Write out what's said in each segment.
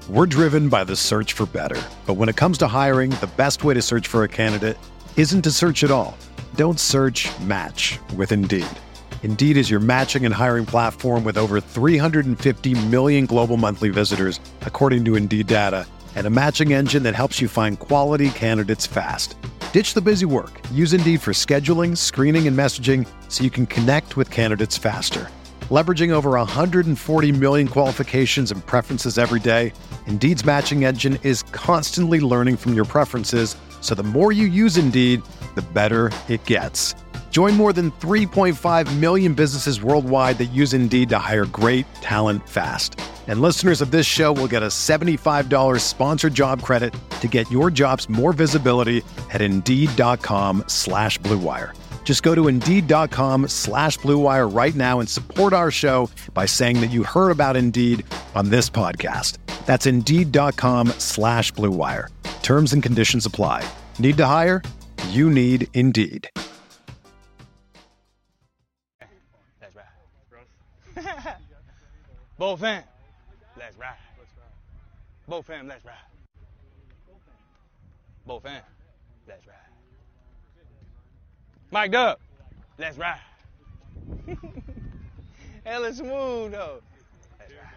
We're driven by the search for better. But when it comes to hiring, the best way to search for a candidate isn't to search at all. Don't search, match with Indeed. Indeed is your matching and hiring platform with over 350 million global monthly visitors, according to Indeed data, and a matching engine that helps you find quality candidates fast. Ditch the busy work. Use Indeed for scheduling, screening, and messaging so you can connect with candidates faster. Leveraging over 140 million qualifications and preferences every day, Indeed's matching engine is constantly learning from your preferences, so the more you use Indeed, the better it gets. Join more than 3.5 million businesses worldwide that use Indeed to hire great talent fast. And listeners of this show will get a $75 sponsored job credit to get your jobs more visibility at Indeed.com/Blue Wire. Just go to Indeed.com/Blue Wire right now and support our show by saying that you heard about Indeed on this podcast. That's Indeed.com/Blue Wire. Terms and conditions apply. Need to hire? You need Indeed. Let's ride. Both fam, let's ride. Both fam, let's ride. Both fam, let's ride. Mike up, let's ride. Hella smooth though. Let's ride.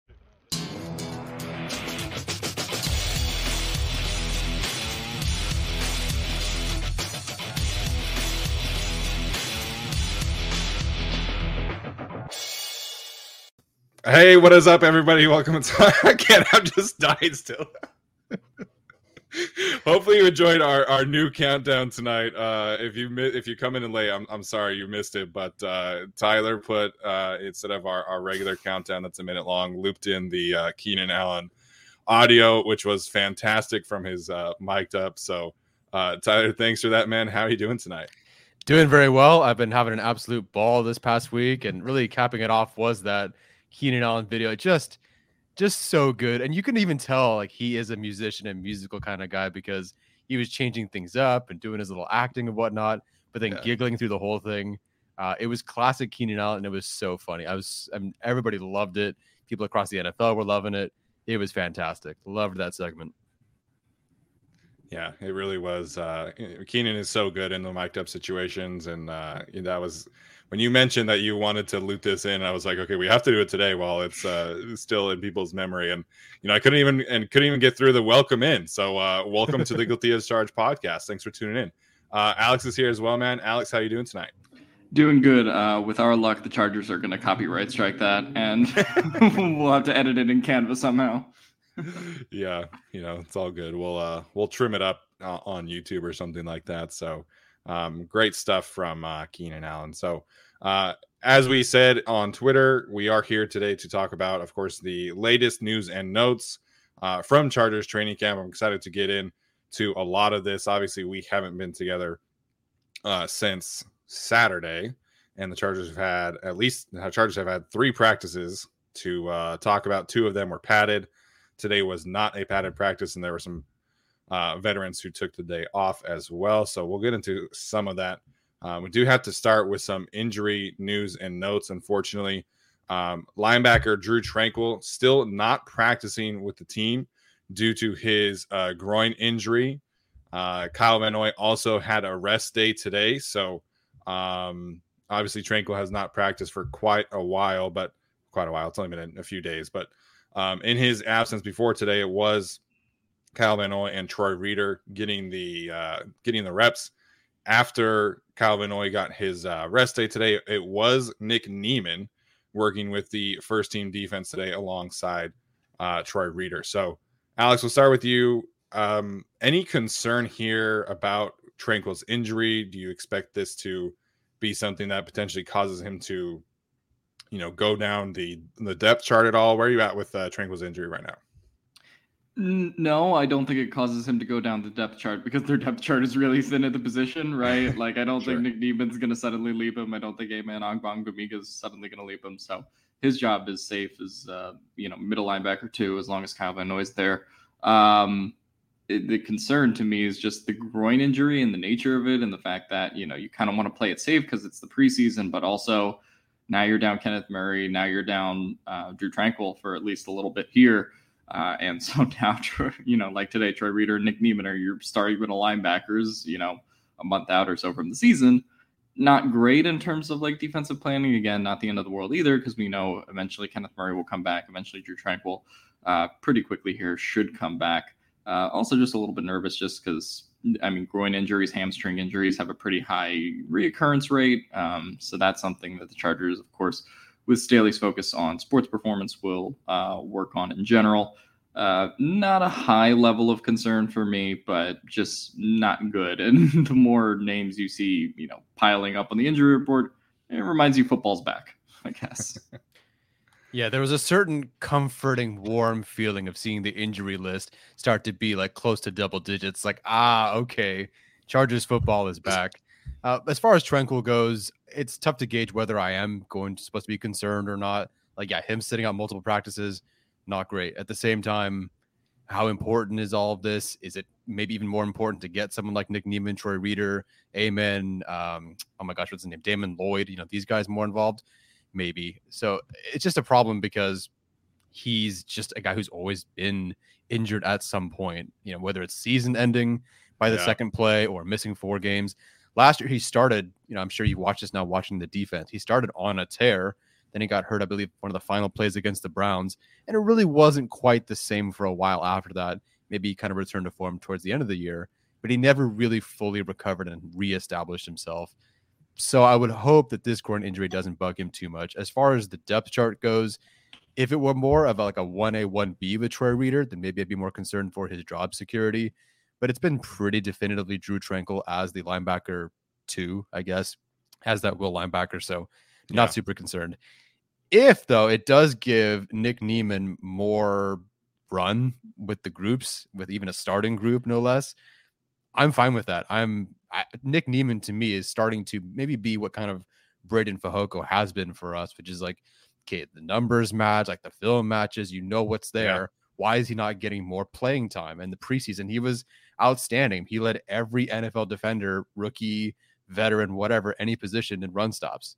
Hey, what is up, everybody? Welcome to again. I'm just dying still. Hopefully, you enjoyed our new countdown tonight. If you come in late, I'm sorry you missed it. But Tyler put instead of our regular countdown that's a minute long, looped in the Keenan Allen audio, which was fantastic from his mic'd up. So Tyler, thanks for that, man. How are you doing tonight? Doing very well. I've been having an absolute ball this past week, and really capping it off was that Keenan Allen video. Just so good. And you can even tell like he is a musician and musical kind of guy, because he was changing things up and doing his little acting and whatnot, but then giggling through the whole thing. It was classic Keenan Allen, and it was so funny. Everybody loved it. People across the NFL were loving it. It was fantastic. Loved that segment. Yeah, it really was. Keenan is so good in the mic'd up situations, and that was when you mentioned that you wanted to loop this in. I was like, okay, we have to do it today while it's still in people's memory. And I couldn't even get through the welcome in. So welcome to the Guilty as Charged podcast. Thanks for tuning in. Alex is here as well, man. Alex, how you doing tonight? Doing good. With our luck, the Chargers are going to copyright strike that, and we'll have to edit it in Canva somehow. Yeah, it's all good. We'll trim it up on YouTube or something like that. So great stuff from Keenan Allen. So as we said on Twitter, we are here today to talk about, of course, the latest news and notes from Chargers training camp. I'm excited to get into a lot of this. Obviously, we haven't been together since Saturday, and the Chargers have had 3 practices to talk about. 2 of them were padded. Today was not a padded practice, and there were some veterans who took the day off as well. So we'll get into some of that. We do have to start with some injury news and notes. Unfortunately, linebacker Drue Tranquill still not practicing with the team due to his groin injury. Kyle Van Noy also had a rest day today. So obviously Tranquill has not practiced for quite a while. It's only been a few days, but in his absence before today, it was Kyle Van Noy and Troy Reeder getting the reps. After Kyle Van Noy got his rest day today, it was Nick Niemann working with the first team defense today alongside Troy Reeder. So, Alex, we'll start with you. Any concern here about Tranquill's injury? Do you expect this to be something that potentially causes him to go down the depth chart at all? Where are you at with Tranquill's injury right now? No, I don't think it causes him to go down the depth chart, because their depth chart is really thin at the position, right? Like, I don't think Nick Niemann's going to suddenly leave him. I don't think Amen Ogbongbemiga is suddenly going to leave him. So his job is safe as, middle linebacker too, as long as Kyle Van Noy's there. The concern to me is just the groin injury and the nature of it, and the fact that, you kind of want to play it safe because it's the preseason, but also now you're down Kenneth Murray. Now you're down Drue Tranquill for at least a little bit here. And so now, like today, Troy Reader and Nick Niemann are your starting middle linebackers, a month out or so from the season. Not great in terms of like defensive planning. Again, not the end of the world either, because we know eventually Kenneth Murray will come back. Eventually Drew Tranquill pretty quickly here should come back. Also just a little bit nervous just because, groin injuries, hamstring injuries have a pretty high reoccurrence rate. So that's something that the Chargers, of course, with Staley's focus on sports performance, will work on in general. Not a high level of concern for me, but just not good. And the more names you see, piling up on the injury report, it reminds you football's back, I guess. Yeah, there was a certain comforting, warm feeling of seeing the injury list start to be like close to double digits. Like, okay, Chargers football is back. As far as Tranquill goes, it's tough to gauge whether I am supposed to be concerned or not. Like, yeah, him sitting out multiple practices, not great. At the same time, how important is all of this? Is it maybe even more important to get someone like Nick Niemann, Troy Reader, Amen, oh my gosh, what's his name? Damon Lloyd, these guys more involved? Maybe. So it's just a problem because he's just a guy who's always been injured at some point, whether it's season ending by the second play or missing 4 games. Last year he started, I'm sure you watch this now watching the defense. He started on a tear. Then he got hurt, I believe, one of the final plays against the Browns. And it really wasn't quite the same for a while after that. Maybe he kind of returned to form towards the end of the year, but he never really fully recovered and reestablished himself. So I would hope that this groin injury doesn't bug him too much. As far as the depth chart goes, if it were more of like a 1A, 1B with Troy Reader, then maybe I'd be more concerned for his job security. But it's been pretty definitively Drew Tranquill as the linebacker 2, I guess, as that will linebacker. So not super concerned. If, though, it does give Nick Niemann more run with the groups, with even a starting group, no less, I'm fine with that. Nick Niemann to me is starting to maybe be what kind of Braden Fehoko has been for us, which is like, okay, the numbers match, like the film matches, what's there. Yeah. Why is he not getting more playing time? In the preseason, he was outstanding. He led every NFL defender, rookie, veteran, whatever, any position in run stops,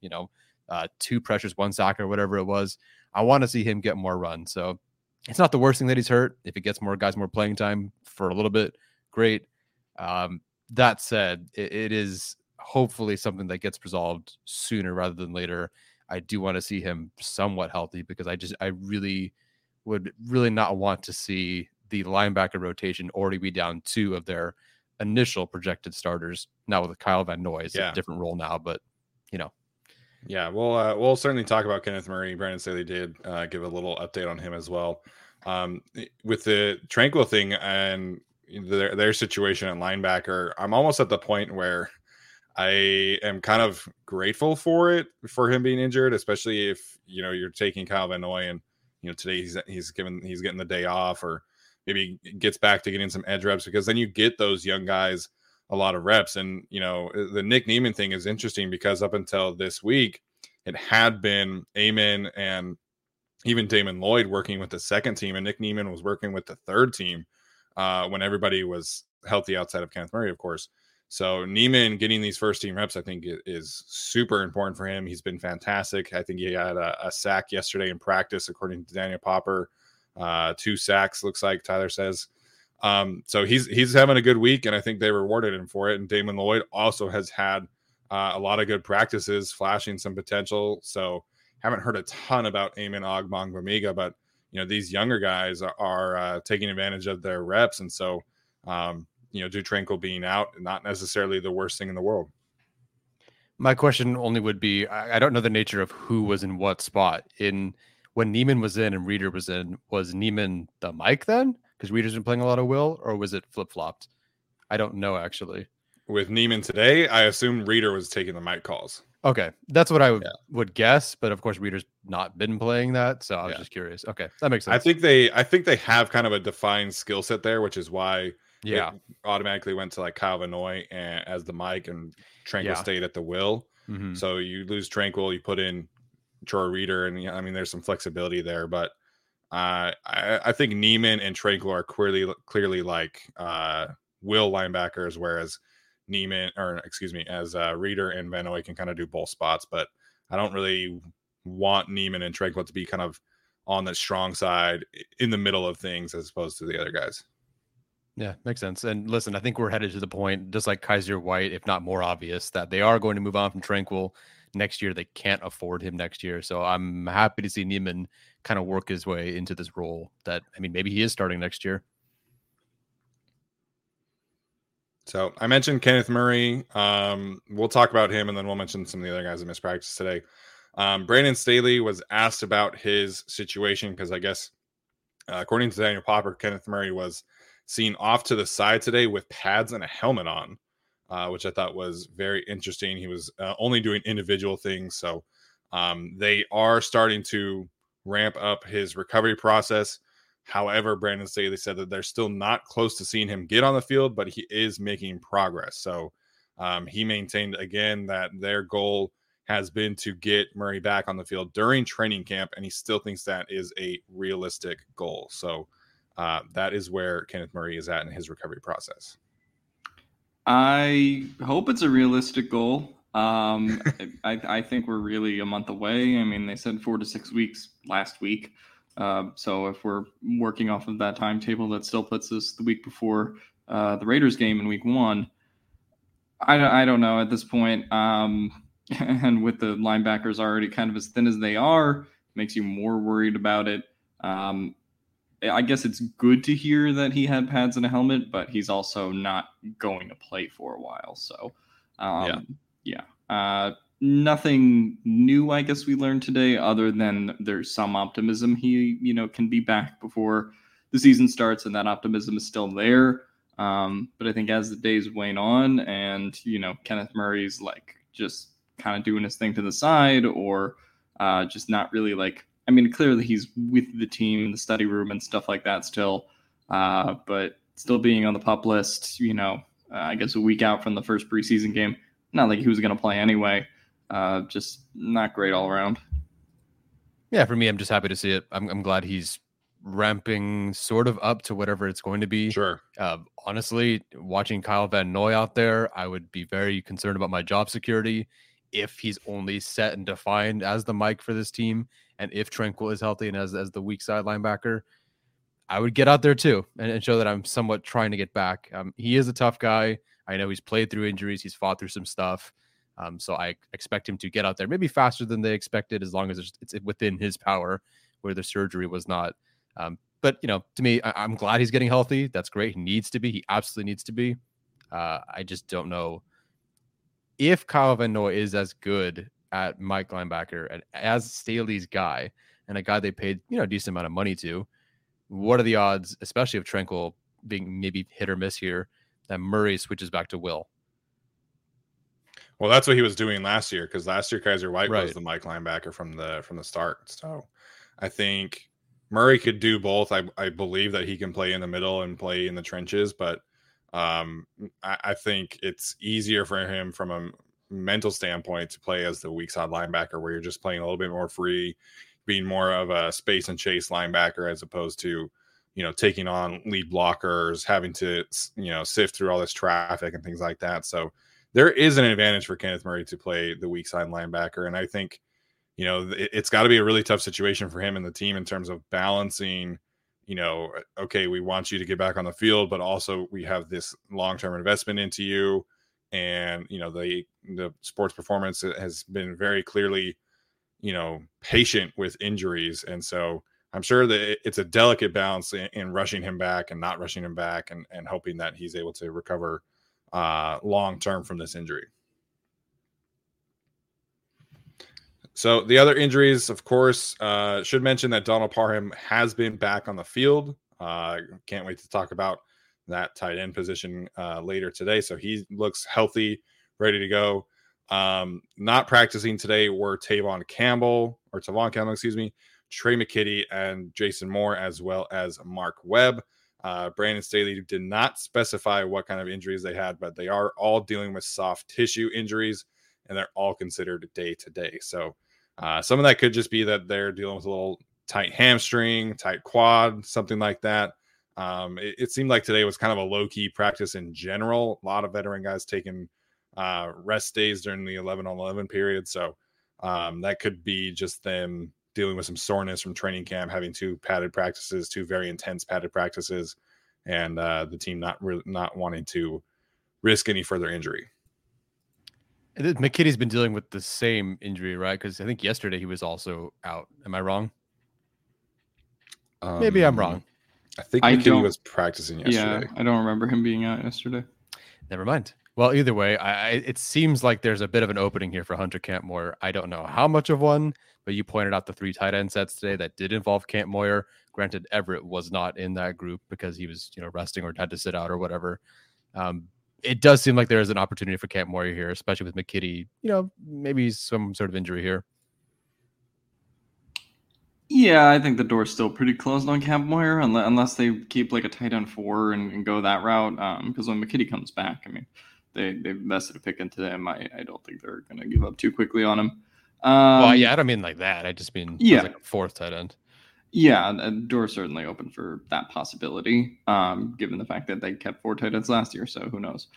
2 pressures, 1 sack or whatever it was. I want to see him get more run. So it's not the worst thing that he's hurt. If it gets more guys more playing time for a little bit, great. That said, it is hopefully something that gets resolved sooner rather than later. I do want to see him somewhat healthy because I really would not want to see the linebacker rotation already be down 2 of their initial projected starters. Now with Kyle Van Noy, it's a different role now, but Yeah, we'll certainly talk about Kenneth Murray. Brandon Staley did give a little update on him as well. With the Tranquill thing and their situation at linebacker, I'm almost at the point where I am kind of grateful for him being injured, especially if you're taking Kyle Van Noy and today he's getting the day off, or maybe gets back to getting some edge reps, because then you get those young guys a lot of reps. And the Nick Niemann thing is interesting because up until this week it had been Amen and even Damon Lloyd working with the second team, and Nick Niemann was working with the third team when everybody was healthy outside of Kenneth Murray, of course. So Niemann getting these first team reps, I think, is super important for him. He's been fantastic. I think he had a sack yesterday in practice, according to Daniel Popper. 2 sacks, looks like Tyler says. So he's having a good week, and I think they rewarded him for it. And Damon Lloyd also has had a lot of good practices, flashing some potential. So haven't heard a ton about Amen Ogbongbemiga, but these younger guys are taking advantage of their reps, and so Drew Tranquill being out, not necessarily the worst thing in the world. My question only would be, I don't know the nature of who was in what spot. When Niemann was in and Reader was in, was Niemann the Mike then? Because Reader's been playing a lot of Will, or was it flip-flopped? I don't know, actually. With Niemann today, I assume Reader was taking the Mike calls. Okay, that's what I would guess, but of course Reader's not been playing that, so I was just curious. Okay, that makes sense. I think they have kind of a defined skill set there, which is why it automatically went to like Kyle Van Noy as the Mike, and Tranquill stayed at the Will. Mm-hmm. So you lose Tranquill, you put in Troy Reader, and there's some flexibility there, but I think Niemann and Tranquill are clearly like Will linebackers, whereas Reader and Van Noy can kind of do both spots. But I don't really want Niemann and Tranquill to be kind of on the strong side in the middle of things as opposed to the other guys. Yeah, makes sense. And listen, I think we're headed to the point, just like Kaiser White, if not more obvious, that they are going to move on from Tranquil next year. They can't afford him next year. So I'm happy to see Niemann kind of work his way into this role that, I mean, maybe he is starting next year. So I mentioned Kenneth Murray. We'll talk about him, and then we'll mention some of the other guys that missed practice today. Brandon Staley was asked about his situation because I guess, according to Daniel Popper, Kenneth Murray was seen off to the side today with pads and a helmet on, which I thought was very interesting. He was only doing individual things. So they are starting to ramp up his recovery process. However, Brandon Staley said that they're still not close to seeing him get on the field, but he is making progress. So he maintained again that their goal has been to get Murray back on the field during training camp, and he still thinks that is a realistic goal. So that is where Kenneth Murray is at in his recovery process. I hope it's a realistic goal. I think we're really a month away. I mean, they said 4 to 6 weeks last week. So if we're working off of that timetable, that still puts us the week before the Raiders game in week 1. I don't know at this point. And with the linebackers already kind of as thin as they are, makes you more worried about it. I guess it's good to hear that he had pads and a helmet, but he's also not going to play for a while. So, nothing new, I guess we learned today, other than there's some optimism he, can be back before the season starts, and that optimism is still there. But I think as the days wane on and, Kenneth Murray's like just kind of doing his thing to the side or just not really like, I mean, clearly he's with the team in the study room and stuff like that still, but still being on the PUP list, I guess a week out from the first preseason game, not like he was going to play anyway. Just not great all around. Yeah, for me, I'm just happy to see it. I'm glad he's ramping sort of up to whatever it's going to be. Sure. Honestly, watching Kyle Van Noy out there, I would be very concerned about my job security if he's only set and defined as the Mike for this team. And if Tranquil is healthy and as the weak side linebacker, I would get out there too and show that I'm somewhat trying to get back. He is a tough guy. I know he's played through injuries. He's fought through some stuff. So I expect him to get out there maybe faster than they expected, as long as it's within his power, where the surgery was not. But, to me, I'm glad he's getting healthy. That's great. He needs to be. He absolutely needs to be. I just don't know if Kyle Van Noy is as good at Mike linebacker and as Staley's guy and a guy they paid, a decent amount of money to. What are the odds, especially of Tranquil being maybe hit or miss here, that Murray switches back to Will? Well, that's what he was doing last year, because last year Kaiser White Right. was the Mike linebacker from the start. So I think Murray could do both. I believe that he can play in the middle and play in the trenches, but I think it's easier for him from a mental standpoint to play as the weak side linebacker, where you're just playing a little bit more free, being more of a space and chase linebacker as opposed to, taking on lead blockers, having to, sift through all this traffic and things like that. So there is an advantage for Kenneth Murray to play the weak side linebacker. And I think, it's got to be a really tough situation for him and the team in terms of balancing, okay, we want you to get back on the field, but also we have this long-term investment into you. And, the sports performance has been very clearly, patient with injuries. And so I'm sure that it's a delicate balance in rushing him back and not rushing him back and hoping that he's able to recover long-term from this injury. So the other injuries, of course, should mention that Donald Parham has been back on the field. Can't wait to talk about that tight end position later today. So he looks healthy, ready to go. Not practicing today were Tavon Campbell, Trey McKitty, and Jason Moore, as well as Mark Webb. Brandon Staley did not specify what kind of injuries they had, but they are all dealing with soft tissue injuries, and they're all considered day to day. So some of that could just be that they're dealing with a little tight hamstring, tight quad, something like that. It seemed like today was kind of a low-key practice in general. A lot of veteran guys taking rest days during the 11-on-11 period. So that could be just them dealing with some soreness from training camp, having two very intense padded practices, and the team not wanting to risk any further injury. McKitty's been dealing with the same injury, right? Because I think yesterday he was also out. Am I wrong? Maybe I'm wrong. I think McKitty was practicing yesterday. Yeah, I don't remember him being out yesterday. Never mind. Well, either way, it seems like there's a bit of an opening here for Hunter Kampmoyer. I don't know how much of one, but you pointed out the 3 tight end sets today that did involve Kampmoyer. Granted, Everett was not in that group because he was, resting or had to sit out or whatever. It does seem like there is an opportunity for Kampmoyer here, especially with McKitty. Maybe some sort of injury here. Yeah, I think the door's still pretty closed on Kampmoyer unless they keep like a tight end 4 and go that route. Because when McKitty comes back, I mean, they've invested a pick into him. I don't think they're going to give up too quickly on him. Well, yeah, I don't mean like that. I just mean like a 4th tight end. Yeah, the door's certainly open for that possibility, given the fact that they kept 4 tight ends last year. So who knows?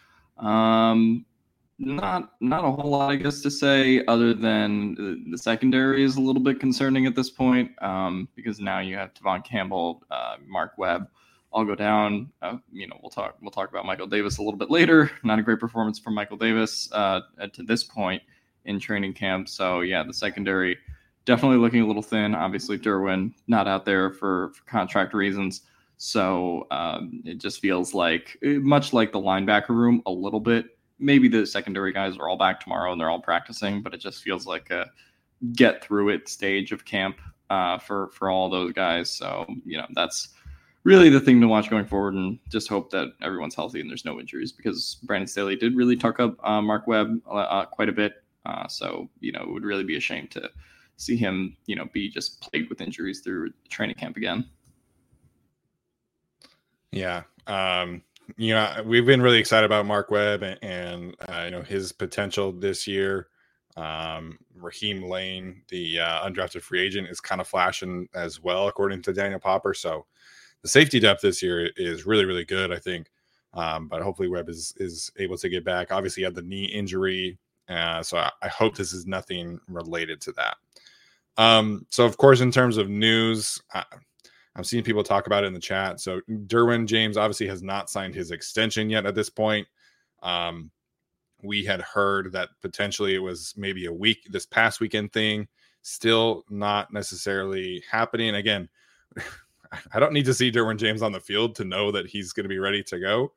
Not a whole lot, I guess, to say other than the secondary is a little bit concerning at this point, because now you have Tevaughn Campbell, Mark Webb, all go down. We'll talk about Michael Davis a little bit later. Not a great performance from Michael Davis to this point in training camp. So yeah, the secondary definitely looking a little thin. Obviously, Derwin not out there for contract reasons. So it just feels like much like the linebacker room a little bit. Maybe the secondary guys are all back tomorrow and they're all practicing, but it just feels like a get through it stage of camp for all those guys. So, that's really the thing to watch going forward, and just hope that everyone's healthy and there's no injuries, because Brandon Staley did really tuck up Mark Webb quite a bit. So, it would really be a shame to see him, be just plagued with injuries through training camp again. Yeah. We've been really excited about Mark Webb and his potential this year. Raheem Lane, the undrafted free agent, is kind of flashing as well, according to Daniel Popper. So the safety depth this year is really, really good, I think. But hopefully Webb is able to get back. Obviously, he had the knee injury. So I hope this is nothing related to that. So, of course, in terms of news, I'm seeing people talk about it in the chat. So Derwin James obviously has not signed his extension yet at this point. We had heard that potentially it was maybe this past weekend thing, still not necessarily happening. Again, I don't need to see Derwin James on the field to know that he's going to be ready to go.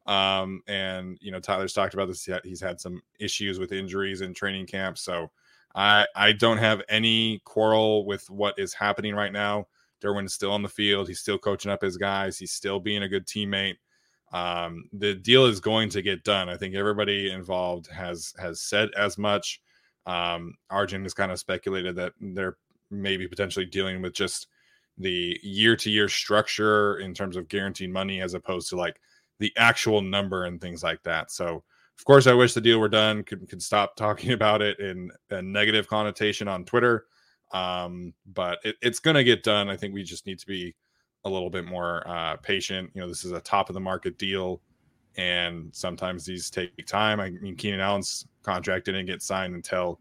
And Tyler's talked about this. He's had some issues with injuries in training camp. So I don't have any quarrel with what is happening right now. Derwin is still on the field. He's still coaching up his guys. He's still being a good teammate. The deal is going to get done. I think everybody involved has said as much. Arjun has kind of speculated that they're maybe potentially dealing with just the year-to-year structure in terms of guaranteed money, as opposed to like the actual number and things like that. So, of course, I wish the deal were done. Could stop talking about it in a negative connotation on Twitter. But it's going to get done. I think we just need to be a little bit more patient. This is a top of the market deal, and sometimes these take time. I mean, Keenan Allen's contract didn't get signed until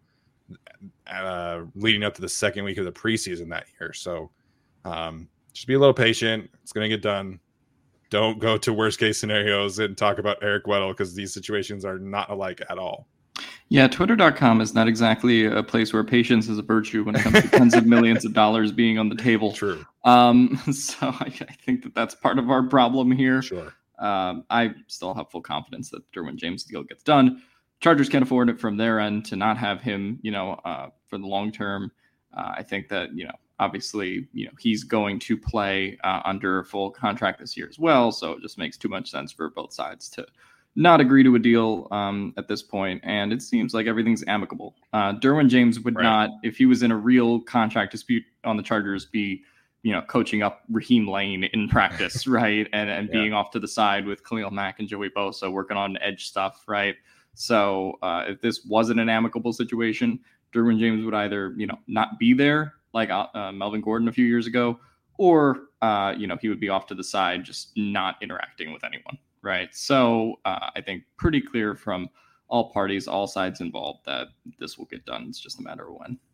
leading up to the second week of the preseason that year. So just be a little patient. It's going to get done. Don't go to worst case scenarios and talk about Eric Weddle, because these situations are not alike at all. Yeah, Twitter.com is not exactly a place where patience is a virtue when it comes to tens of millions of dollars being on the table. True. So I think that's part of our problem here. Sure. I still have full confidence that the Derwin James deal gets done. Chargers can't afford it from their end to not have him, for the long term. I think that, obviously, he's going to play under a full contract this year as well. So it just makes too much sense for both sides to not agree to a deal at this point. And it seems like everything's amicable. Derwin James would not, if he was in a real contract dispute on the Chargers, be, coaching up Raheem Lane in practice, right? And being off to the side with Khalil Mack and Joey Bosa working on edge stuff, right? So if this wasn't an amicable situation, Derwin James would either, not be there like Melvin Gordon a few years ago, or, he would be off to the side, just not interacting with anyone. Right. So I think pretty clear from all parties, all sides involved, that this will get done. It's just a matter of when.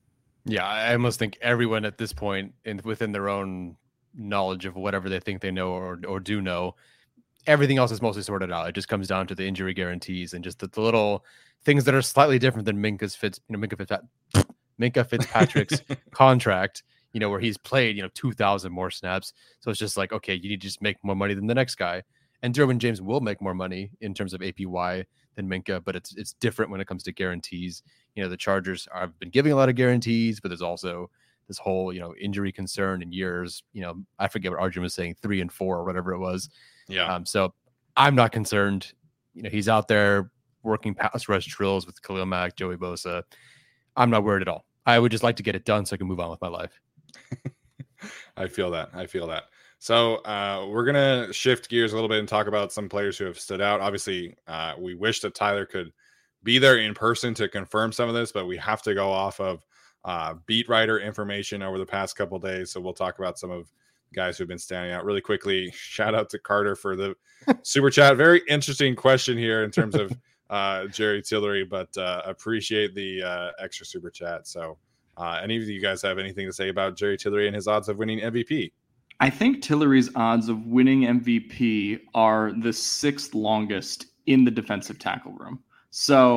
Yeah, I almost think everyone at this point, within their own knowledge of whatever they think they know or do know, everything else is mostly sorted out. It just comes down to the injury guarantees and just the little things that are slightly different than Minka Fitzpatrick's contract, where he's played, 2,000 more snaps. So it's just like, okay, you need to just make more money than the next guy. And Derwin James will make more money in terms of APY than Minka, but it's different when it comes to guarantees. The Chargers have been giving a lot of guarantees, but there's also this whole, injury concern in years. I forget what Arjun was saying, 3 and 4 or whatever it was. Yeah. So I'm not concerned. He's out there working pass rush drills with Khalil Mack, Joey Bosa. I'm not worried at all. I would just like to get it done so I can move on with my life. I feel that. So we're going to shift gears a little bit and talk about some players who have stood out. Obviously, we wish that Tyler could be there in person to confirm some of this, but we have to go off of beat writer information over the past couple of days. So we'll talk about some of the guys who've been standing out really quickly. Shout out to Carter for the super chat. Very interesting question here in terms of Jerry Tillery, but appreciate the extra super chat. So any of you guys have anything to say about Jerry Tillery and his odds of winning MVP? I think Tillery's odds of winning MVP are the 6th longest in the defensive tackle room. So,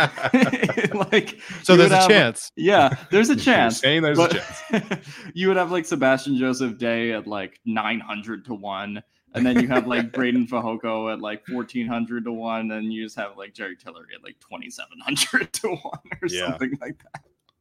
so there's a chance. Yeah, there's a chance. Saying there's a chance. You would have Sebastian Joseph Day at 900 to 1. And then you have Braden Fehoko at 1,400 to 1. And you just have Jerry Tillery at 2,700 to 1 or something like that.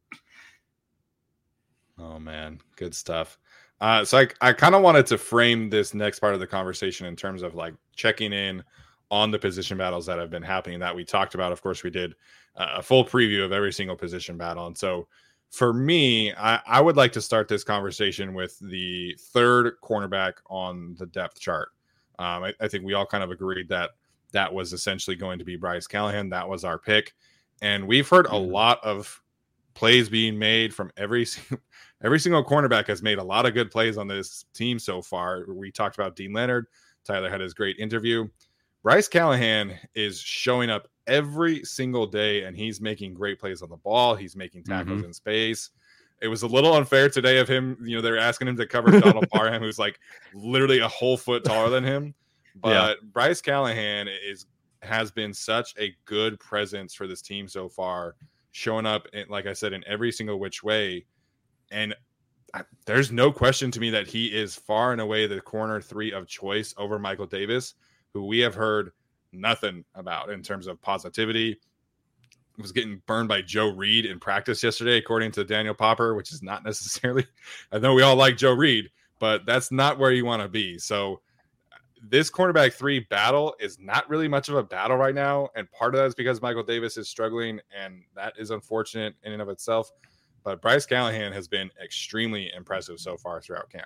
Oh, man. Good stuff. So I kind of wanted to frame this next part of the conversation in terms of checking in on the position battles that have been happening that we talked about. Of course, we did a full preview of every single position battle. And so for me, I would like to start this conversation with the third cornerback on the depth chart. I think we all kind of agreed that was essentially going to be Bryce Callahan. That was our pick. And we've heard a lot of plays being made from every single cornerback has made a lot of good plays on this team so far. We talked about Dean Leonard. Tyler had his great interview. Bryce Callahan is showing up every single day, and he's making great plays on the ball. He's making tackles in space. It was a little unfair today of him. They're asking him to cover Donald Parham, who's literally a whole foot taller than him. But Bryce Callahan has been such a good presence for this team so far, showing up, like I said, in every single which way. And there's no question to me that he is far and away the corner 3 of choice over Michael Davis, who we have heard nothing about in terms of positivity. He was getting burned by Joe Reed in practice yesterday, according to Daniel Popper, which is not necessarily, I know we all like Joe Reed, but that's not where you want to be. So this cornerback 3 battle is not really much of a battle right now. And part of that is because Michael Davis is struggling, and that is unfortunate in and of itself. But Bryce Callahan has been extremely impressive so far throughout camp.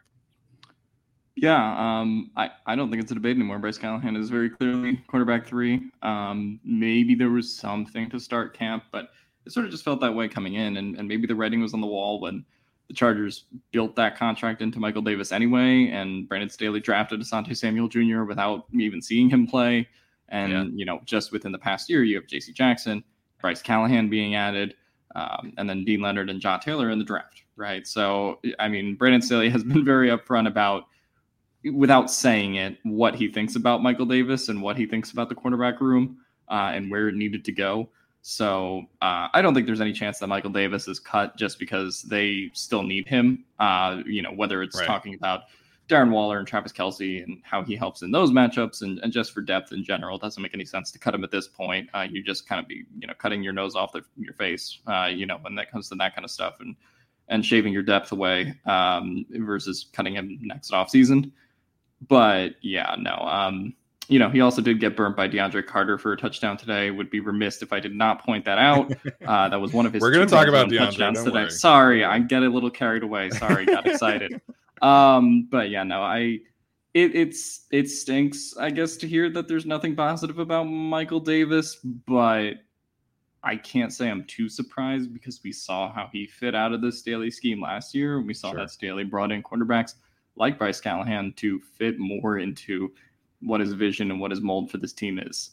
Yeah, I don't think it's a debate anymore. Bryce Callahan is very clearly quarterback 3. Maybe there was something to start camp, but it sort of just felt that way coming in. And maybe the writing was on the wall when the Chargers built that contract into Michael Davis anyway, and Brandon Staley drafted Asante Samuel Jr. without even seeing him play. And, just within the past year, you have J.C. Jackson, Bryce Callahan being added, and then Dean Leonard and John Taylor in the draft, right? So, I mean, Brandon Staley has been very upfront about, without saying it, what he thinks about Michael Davis and what he thinks about the cornerback room and where it needed to go. So I don't think there's any chance that Michael Davis is cut just because they still need him, whether it's talking about Darren Waller and Travis Kelce and how he helps in those matchups and just for depth in general. It doesn't make any sense to cut him at this point. You just kind of be, cutting your nose off your face, when that comes to that kind of stuff and shaving your depth away versus cutting him next offseason. But yeah, no. He also did get burnt by DeAndre Carter for a touchdown today. Would be remiss if I did not point that out. That was one of his. We're going to talk about DeAndre touchdowns today. Worry. Sorry, I get a little carried away. Sorry, got excited. But yeah, no, it stinks, I guess, to hear that there's nothing positive about Michael Davis, but I can't say I'm too surprised because we saw how he fit out of the Staley scheme last year. We saw that Staley brought in quarterbacks like Bryce Callahan to fit more into what his vision and what his mold for this team is.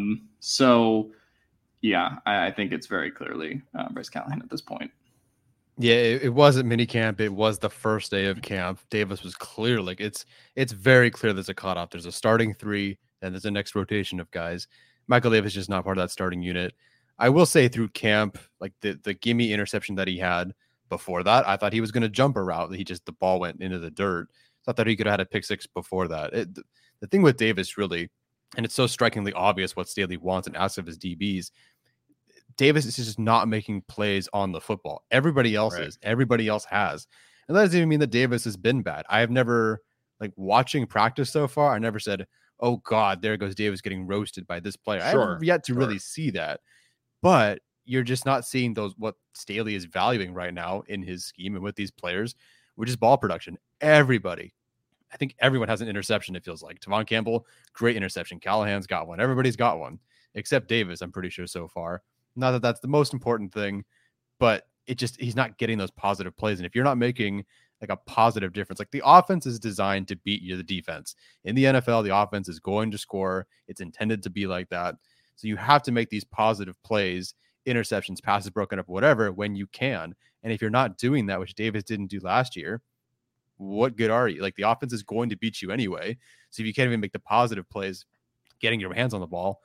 So yeah, I think it's very clearly Bryce Callahan at this point. Yeah, it wasn't mini camp. It was the first day of camp. Davis was clear. Like it's very clear there's a cutoff. There's a starting 3, and there's a next rotation of guys. Michael Davis is just not part of that starting unit. I will say through camp, like the gimme interception that he had before that, I thought he was going to jump a route. The ball went into the dirt. I thought he could have had a pick 6 before that. The thing with Davis really, and it's so strikingly obvious what Staley wants and asks of his DBs, Davis is just not making plays on the football. Everybody else is. Everybody else has. And that doesn't even mean that Davis has been bad. I have never, like, watching practice so far, I never said, oh, God, there goes Davis getting roasted by this player. I have yet to really see that. But you're just not seeing what Staley is valuing right now in his scheme and with these players, which is ball production. Everybody. I think everyone has an interception, it feels like. Tavon Campbell, great interception. Callahan's got one. Everybody's got one, except Davis, I'm pretty sure, so far. Not that that's the most important thing, but he's not getting those positive plays. And if you're not making like a positive difference, like the offense is designed to beat you, the defense. In the NFL, the offense is going to score. It's intended to be like that. So you have to make these positive plays, interceptions, passes broken up, whatever, when you can. And if you're not doing that, which Davis didn't do last year, what good are you? Like the offense is going to beat you anyway. So if you can't even make the positive plays, getting your hands on the ball,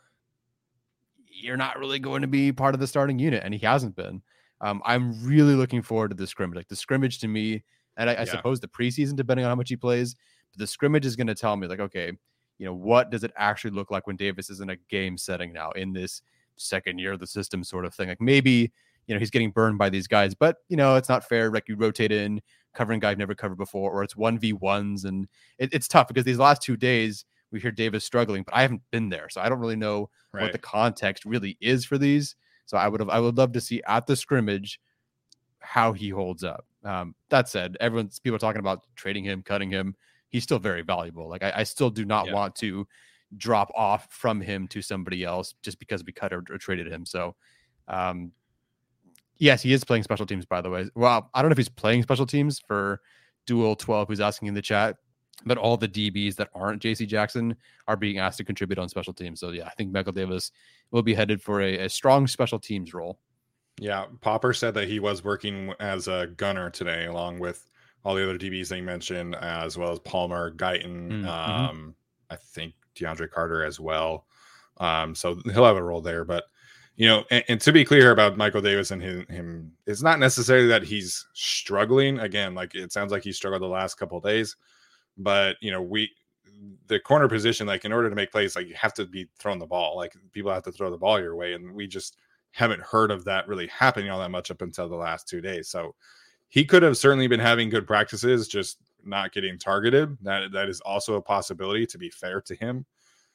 you're not really going to be part of the starting unit, and he hasn't been. I'm really looking forward to the scrimmage. Like the scrimmage to me, and I suppose the preseason, depending on how much he plays, but the scrimmage is going to tell me, like, okay, what does it actually look like when Davis is in a game setting now in this second year of the system sort of thing? Like maybe, he's getting burned by these guys, but it's not fair. Like you rotate in covering guy you've never covered before, or it's 1v1s, and it's tough because these last 2 days we hear Davis struggling, but I haven't been there, so I don't really know what the context really is for these. So I would love to see at the scrimmage how he holds up. That said, people are talking about trading him, cutting him. He's still very valuable. Like I still do not want to drop off from him to somebody else just because we cut or traded him. So yes, he is playing special teams, by the way. Well, I don't know if he's playing special teams for Dual 12, who's asking in the chat, but all the DBs that aren't JC Jackson are being asked to contribute on special teams. So yeah, I think Michael Davis will be headed for a strong special teams role. Yeah, Popper said that he was working as a gunner today, along with all the other DBs that he mentioned, as well as Palmer, Guyton, I think DeAndre Carter as well. So he'll have a role there. But, and to be clear about Michael Davis and him, it's not necessarily that he's struggling. Again, like it sounds like he struggled the last couple of days. But, the corner position, like in order to make plays, like you have to be throwing the ball. Like people have to throw the ball your way. And we just haven't heard of that really happening all that much up until the last 2 days. So he could have certainly been having good practices, just not getting targeted. That is also a possibility, to be fair to him.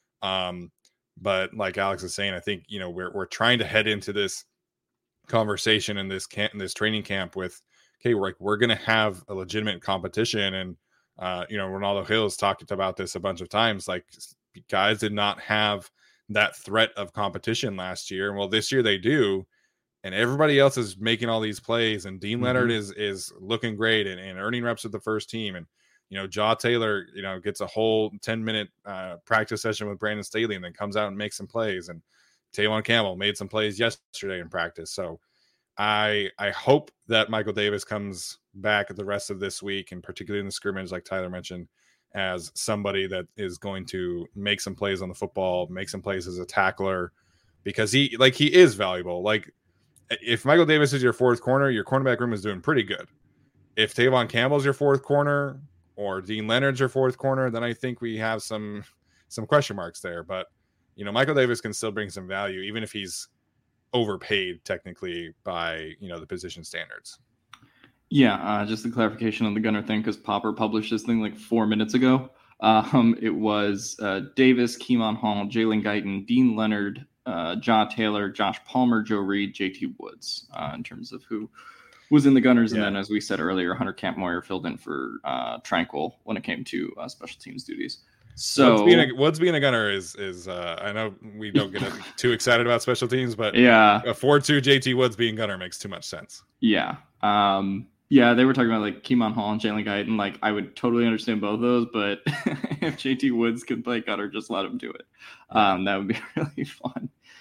But like Alex is saying, I think, we're trying to head into this conversation in this training camp with, okay, we're going to have a legitimate competition. And, Ronaldo Hill has talked about this a bunch of times. Like guys did not have that threat of competition last year. Well, this year they do. And everybody else is making all these plays. And Dean Leonard is looking great and earning reps with the first team. And, Jaw Taylor, gets a whole 10-minute practice session with Brandon Staley and then comes out and makes some plays. And Tavon Campbell made some plays yesterday in practice. So I hope that Michael Davis comes back the rest of this week, and particularly in the scrimmage, like Tyler mentioned, as somebody that is going to make some plays on the football, make some plays as a tackler, because he is valuable. Like if Michael Davis is your fourth corner, your cornerback room is doing pretty good. If Tavon Campbell's your fourth corner or Dean Leonard's your fourth corner, then I think we have some question marks there. But, Michael Davis can still bring some value, even if he's overpaid technically by, the position standards. Yeah, just a clarification on the gunner thing, because Popper published this thing like 4 minutes ago. It was Davis, Keemon Hall, Jalen Guyton, Dean Leonard, Jaw Taylor, Josh Palmer, Joe Reed, JT Woods, in terms of who was in the gunners. And then, as we said earlier, Hunter Kampmoyer filled in for Tranquil when it came to special teams duties. So Woods being a gunner is I know we don't get too excited about special teams, but a 4-2 JT Woods being gunner makes too much sense. Yeah. They were talking about like Keemon Hall and Jalen Guyton. Like I would totally understand both of those, but if JT Woods could play gunner, just let him do it. That would be really fun.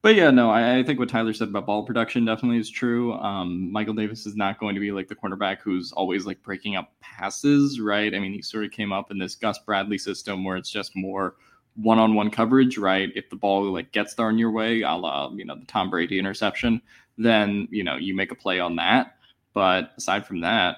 But yeah, no, I think what Tyler said about ball production definitely is true. Michael Davis is not going to be like the cornerback who's always like breaking up passes, right? I mean, he sort of came up in this Gus Bradley system where it's just more one-on-one coverage, right? If the ball like gets thrown your way, a la, the Tom Brady interception, then, you make a play on that. But aside from that,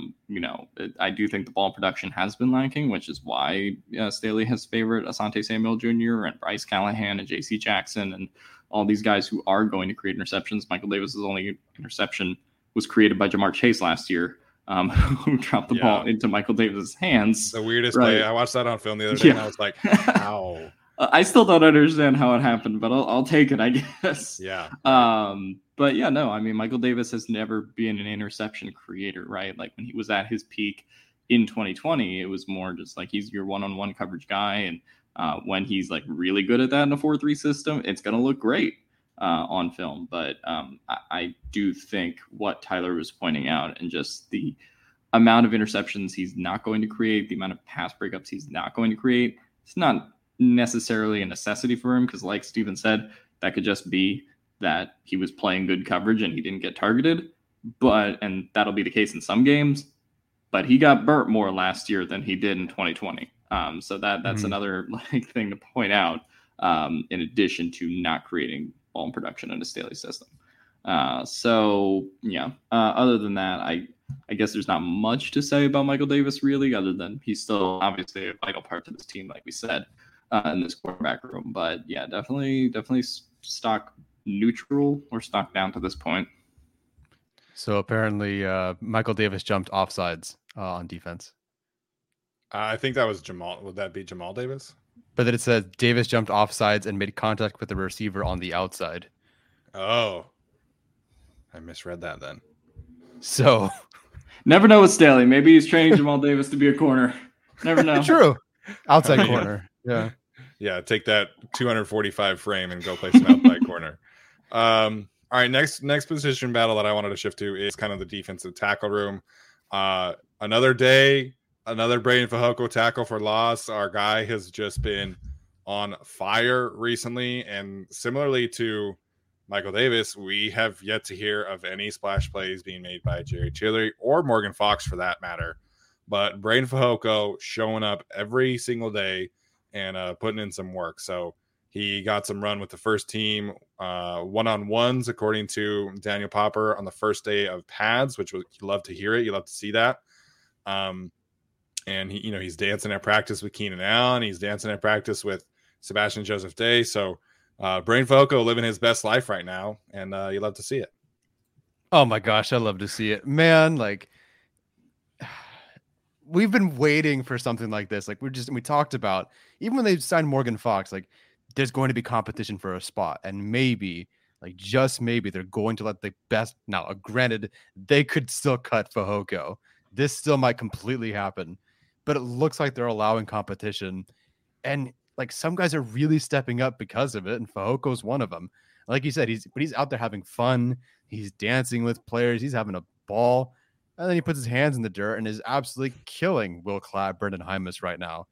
I do think the ball production has been lacking, which is why Staley has favored Asante Samuel Jr. and Bryce Callahan and J.C. Jackson and all these guys who are going to create interceptions. Michael Davis's only interception was created by Jamar Chase last year, who dropped the ball into Michael Davis's hands. The weirdest play. I watched that on film the other day, and I was like, "How?" I still don't understand how it happened, but I'll take it, I guess. Yeah. But yeah, no, I mean, Michael Davis has never been an interception creator, right? Like when he was at his peak in 2020, it was more just like he's your one-on-one coverage guy, and when he's like really good at that in a 4-3 system, it's going to look great on film. But I do think what Tyler was pointing out and just the amount of interceptions he's not going to create, the amount of pass breakups he's not going to create, it's not necessarily a necessity for him because, like Steven said, that could just be that he was playing good coverage and he didn't get targeted. And that'll be the case in some games. But he got burnt more last year than he did in 2020. So that's another thing to point out, in addition to not creating ball production in a Staley system. Other than that, I guess there's not much to say about Michael Davis really, other than he's still obviously a vital part to this team, like we said, in this quarterback room. But yeah, definitely stock neutral or stock down to this point. So apparently Michael Davis jumped offsides on defense. I think that was Jamal. Would that be Jamal Davis? But then it says Davis jumped offsides and made contact with the receiver on the outside. Oh, I misread that then. So never know with Staley. Maybe he's training Jamal Davis to be a corner. Never know. True. Outside corner. Yeah. Yeah. Take that 245 frame and go play some outside corner. All right. Next position battle that I wanted to shift to is kind of the defensive tackle room. Another day. Another Breiden Fehoko tackle for loss. Our guy has just been on fire recently. And similarly to Michael Davis, we have yet to hear of any splash plays being made by Jerry Tillery or Morgan Fox for that matter. But Breiden Fehoko showing up every single day and putting in some work. So he got some run with the first team one-on-ones, according to Daniel Popper, on the first day of pads, which you love to hear it. You love to see that. And he's dancing at practice with Keenan Allen. He's dancing at practice with Sebastian Joseph Day. So Breiden Fehoko living his best life right now, and you love to see it. Oh my gosh, I love to see it, man. Like we've been waiting for something like this. Like we talked about, even when they signed Morgan Fox, like there's going to be competition for a spot, and maybe, like just maybe, they're going to let the best. Now, granted, they could still cut Fehoko. This still might completely happen. But it looks like they're allowing competition, and like some guys are really stepping up because of it. And Fajoko's one of them. Like you said, he's out there having fun. He's dancing with players. He's having a ball, and then he puts his hands in the dirt and is absolutely killing Will Clapp, Brendan Hymus right now.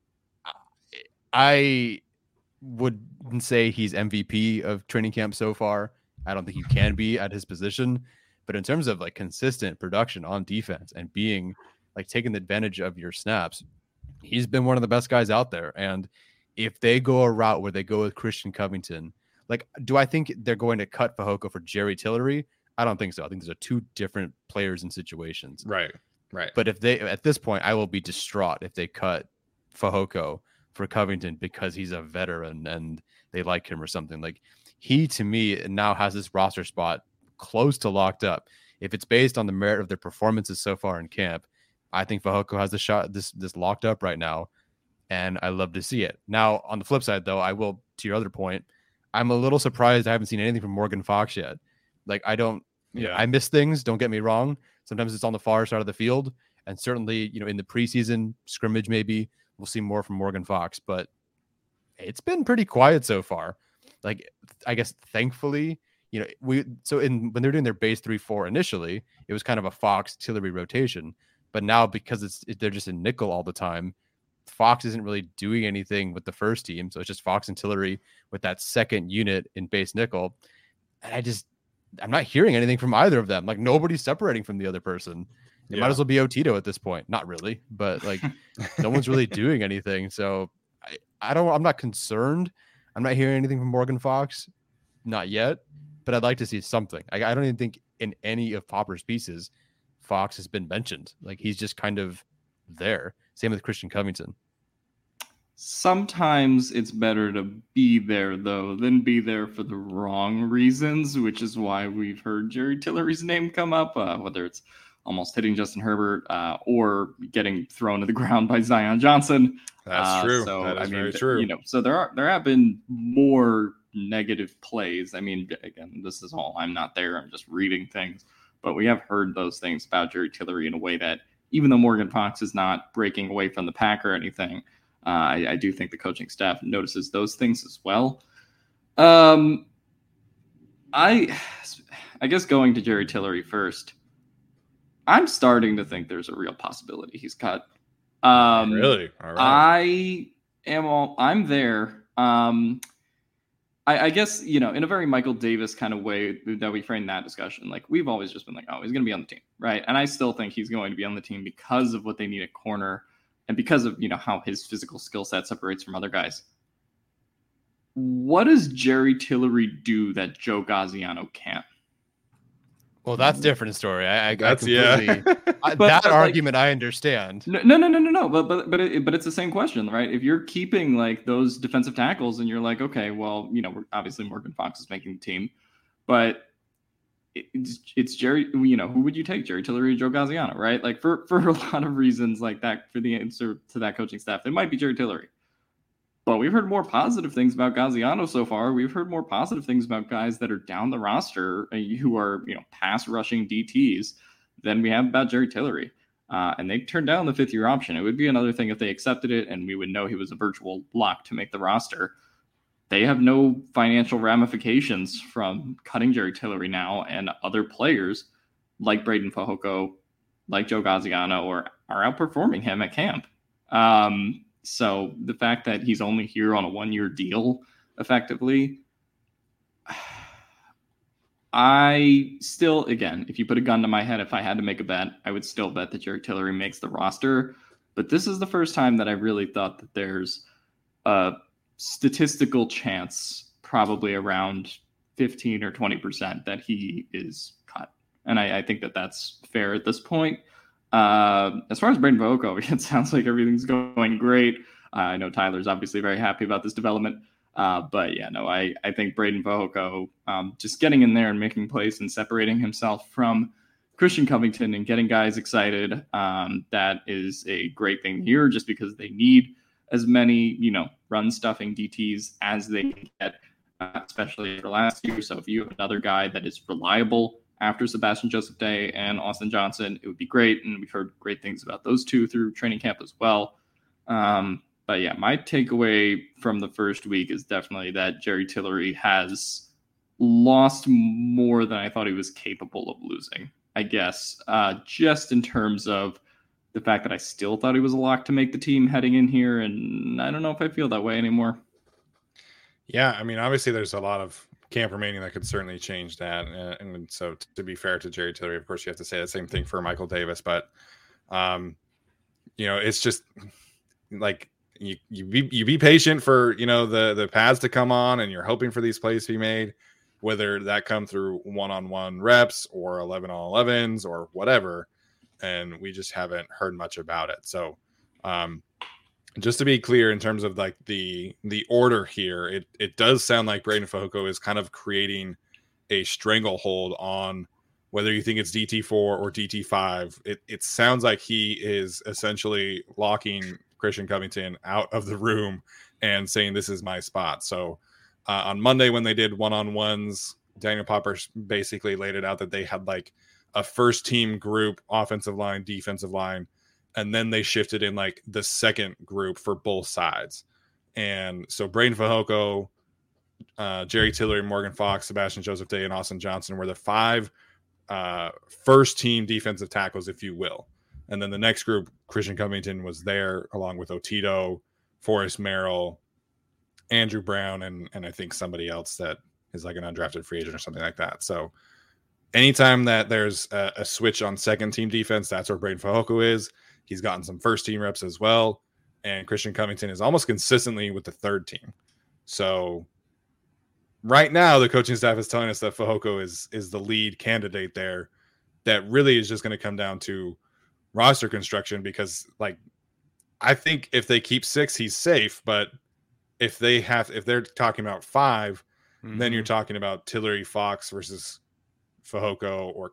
I wouldn't say he's MVP of training camp so far. I don't think you can be at his position, but in terms of like consistent production on defense and being like taking advantage of your snaps, he's been one of the best guys out there. And if they go a route where they go with Christian Covington, like, do I think they're going to cut Fehoko for Jerry Tillery? I don't think so. I think those are two different players and situations. Right. But if they, at this point, I will be distraught if they cut Fehoko for Covington because he's a veteran and they like him or something. Like, he, to me, now has this roster spot close to locked up. If it's based on the merit of their performances so far in camp, I think Fehoko has the shot this locked up right now, and I love to see it. Now, on the flip side, though, I will, to your other point, I'm a little surprised I haven't seen anything from Morgan Fox yet. Like, I don't, I miss things, don't get me wrong. Sometimes it's on the far side of the field, and certainly, in the preseason scrimmage, maybe we'll see more from Morgan Fox, but it's been pretty quiet so far. Like, I guess, thankfully, when they're doing their base 3-4 initially, it was kind of a Fox Tillery rotation. But now, because they're just in nickel all the time, Fox isn't really doing anything with the first team. So it's just Fox and Tillery with that second unit in base nickel. And I'm not hearing anything from either of them. Like nobody's separating from the other person. It might as well be Otito at this point. Not really, but like no one's really doing anything. So I'm not concerned. I'm not hearing anything from Morgan Fox. Not yet, but I'd like to see something. I don't even think in any of Popper's pieces, Fox has been mentioned. Like he's just kind of there. Same with Christian Covington. Sometimes it's better to be there, though, than be there for the wrong reasons, which is why we've heard Jerry Tillery's name come up, whether it's almost hitting Justin Herbert or getting thrown to the ground by Zion Johnson. That's true. So, that is very true. You know, so there have been more negative plays. I mean, again, this is all, I'm not there. I'm just reading things. But we have heard those things about Jerry Tillery in a way that even though Morgan Fox is not breaking away from the pack or anything, I do think the coaching staff notices those things as well. I guess going to Jerry Tillery first, I'm starting to think there's a real possibility he's cut. Really? All right. I'm there. I guess, you know, in a very Michael Davis kind of way that we frame that discussion, like we've always just been like, oh, he's going to be on the team, right? And I still think he's going to be on the team because of what they need at corner and because of, you know, how his physical skill set separates from other guys. What does Jerry Tillery do that Joe Gaziano can't? Well, that's a different story. That's that argument I understand. No. But it's the same question, right? If you're keeping like those defensive tackles and you're like, okay, well, you know, obviously Morgan Fox is making the team, but it's Jerry. You know, who would you take, Jerry Tillery or Joe Gaziano, right? Like for a lot of reasons like that, for the answer to that coaching staff, it might be Jerry Tillery. But we've heard more positive things about Gaziano so far. We've heard more positive things about guys that are down the roster who are, you know, pass rushing DTs than we have about Jerry Tillery. And they turned down the 5th-year option. It would be another thing if they accepted it and we would know he was a virtual lock to make the roster. They have no financial ramifications from cutting Jerry Tillery now, and other players like Braden Fehoko, like Joe Gaziano, are outperforming him at camp. So the fact that he's only here on a 1-year deal, effectively, I still, again, if you put a gun to my head, if I had to make a bet, I would still bet that Jerry Tillery makes the roster. But this is the first time that I really thought that there's a statistical chance, probably around 15 or 20%, that he is cut. And I think that that's fair at this point. As far as Braden Fehoko, it sounds like everything's going great. I know Tyler's obviously very happy about this development. But yeah, no, I think Braden Fehoko, just getting in there and making plays and separating himself from Christian Covington and getting guys excited, that is a great thing here, just because they need as many, you know, run stuffing DTs as they can get, especially for last year. So if you have another guy that is reliable after Sebastian Joseph Day and Austin Johnson, it would be great. And we've heard great things about those two through training camp as well. But yeah, my takeaway from the first week is definitely that Jerry Tillery has lost more than I thought he was capable of losing, I guess, just in terms of the fact that I still thought he was a lock to make the team heading in here. And I don't know if I feel that way anymore. Yeah, I mean, obviously there's a lot of camp remaining that could certainly change that. And so to be fair to Jerry Tillery, of course, you have to say the same thing for Michael Davis. But, you know, it's just like you be patient for, you know, the pads to come on, and you're hoping for these plays to be made, whether that come through 1-on-1 reps or 11-on-11s or whatever. And we just haven't heard much about it. So just to be clear, in terms of like the order here, it does sound like Braden Fehoko is kind of creating a stranglehold on whether you think it's DT4 or DT5. It sounds like he is essentially locking Christian Covington out of the room and saying, this is my spot. So on Monday, when they did one-on-ones, Daniel Popper basically laid it out that they had like a first team group, offensive line, defensive line, and then they shifted in like the second group for both sides. And so Braden Fehoko, Jerry Tillery, Morgan Fox, Sebastian Joseph Day, and Austin Johnson were the 5 first team defensive tackles, if you will. And then the next group, Christian Covington was there along with Otito, Forrest Merrill, Andrew Brown, and I think somebody else that is like an undrafted free agent or something like that. So anytime that there's a switch on second team defense, that's where Braden Fehoko is. He's gotten some first team reps as well. And Christian Covington is almost consistently with the third team. So right now, the coaching staff is telling us that Fehoko is the lead candidate there. That really is just going to come down to roster construction, because like I think if they keep 6, he's safe. But if they're talking about 5, then you're talking about Tillery, Fox versus Fehoko, or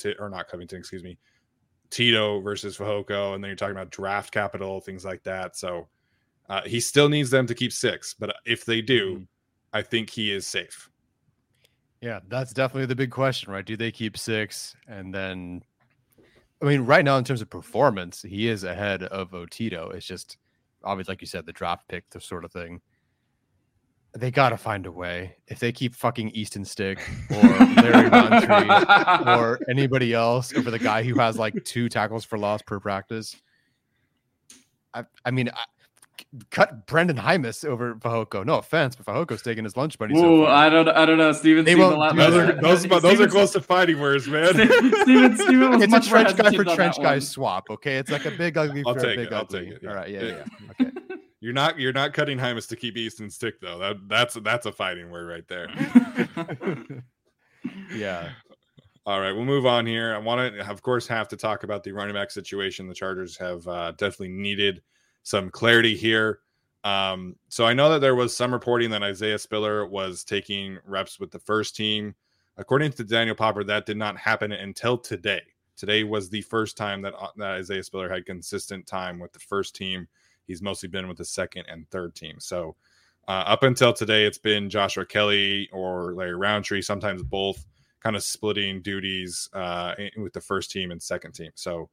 Tito versus Fehoko, and then you're talking about draft capital, things like that. So he still needs them to keep 6, but if they do, I think he is safe. Yeah, that's definitely the big question, right? Do they keep 6? And then, I mean, right now in terms of performance, he is ahead of Otito. It's just obviously, like you said, the draft pick, the sort of thing. They got to find a way. If they keep fucking Easton Stick or Larry Rountree or anybody else over the guy who has like 2 tackles for loss per practice, I mean, cut Brendan Hymas over Fehoko. No offense, but Fehoko's taking his lunch money. Ooh, so I don't know. Steven, those are close to fighting words, man. Steven was it's much a trench guy for on trench that guy one. swap. Okay, it's like a big ugly for a big ugly. I'll take it. Yeah. All right, yeah. Okay. You're not cutting Hymas to keep Easton Stick though. That's a fighting word right there. Yeah. All right, we'll move on here. I want to, of course, have to talk about the running back situation. The Chargers have definitely needed some clarity here. So I know that there was some reporting that Isaiah Spiller was taking reps with the first team. According to Daniel Popper, that did not happen until today. Today was the first time that Isaiah Spiller had consistent time with the first team. He's mostly been with the second and third team. So up until today, it's been Joshua Kelly or Larry Rountree, sometimes both, kind of splitting duties with the first team and second team. So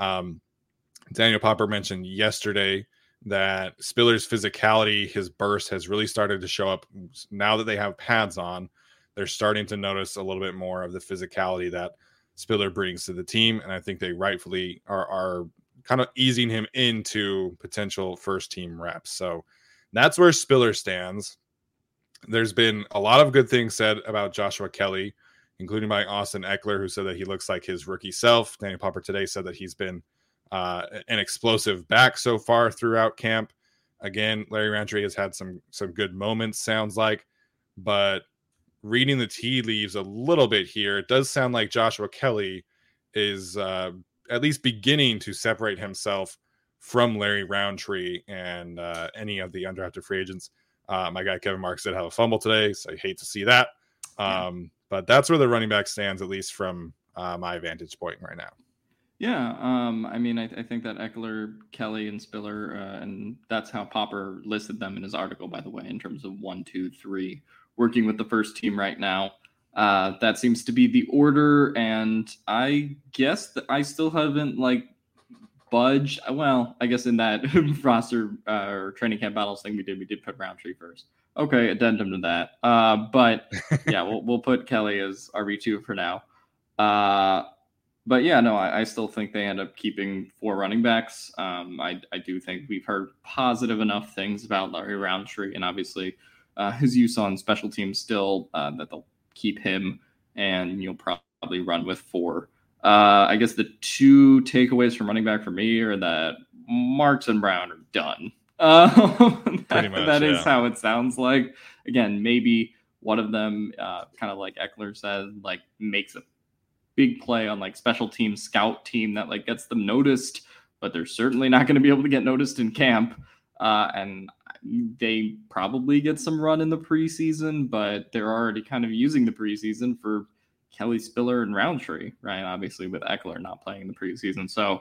Daniel Popper mentioned yesterday that Spiller's physicality, his burst, has really started to show up. Now that they have pads on, they're starting to notice a little bit more of the physicality that Spiller brings to the team. And I think they rightfully are kind of easing him into potential first team reps. So that's where Spiller stands. There's been a lot of good things said about Joshua Kelly, including by Austin Eckler, who said that he looks like his rookie self. Daniel Popper today said that he's been an explosive back so far throughout camp. Again, Larry Rountree has had some good moments, sounds like, but reading the tea leaves a little bit here, it does sound like Joshua Kelly is at least beginning to separate himself from Larry Rountree and any of the undrafted free agents. My guy Kevin Marks did have a fumble today, so I hate to see that. But that's where the running back stands, at least from my vantage point right now. Yeah, I mean, I think that Eckler, Kelly, and Spiller, and that's how Popper listed them in his article, by the way, in terms of 1, 2, 3, working with the first team right now. That seems to be the order, and I guess that I still haven't budged. Well, I guess in that roster or training camp battles thing we did put Rountree first. Okay, addendum to that. But yeah, we'll put Kelly as RB2 for now. But yeah, no, I still think they end up keeping 4 running backs. I do think we've heard positive enough things about Larry Rountree, and obviously his use on special teams still, that they'll keep him, and you'll probably run with 4. I guess the 2 takeaways from running back for me are that Marks and Brown are done. Pretty much, that is how it sounds like. Again, maybe one of them, kind of like Eckler said, makes a big play on special team, scout team that gets them noticed, but they're certainly not going to be able to get noticed in camp. And they probably get some run in the preseason, but they're already kind of using the preseason for Kelly, Spiller, and Rountree, right? Obviously with Eckler not playing in the preseason. So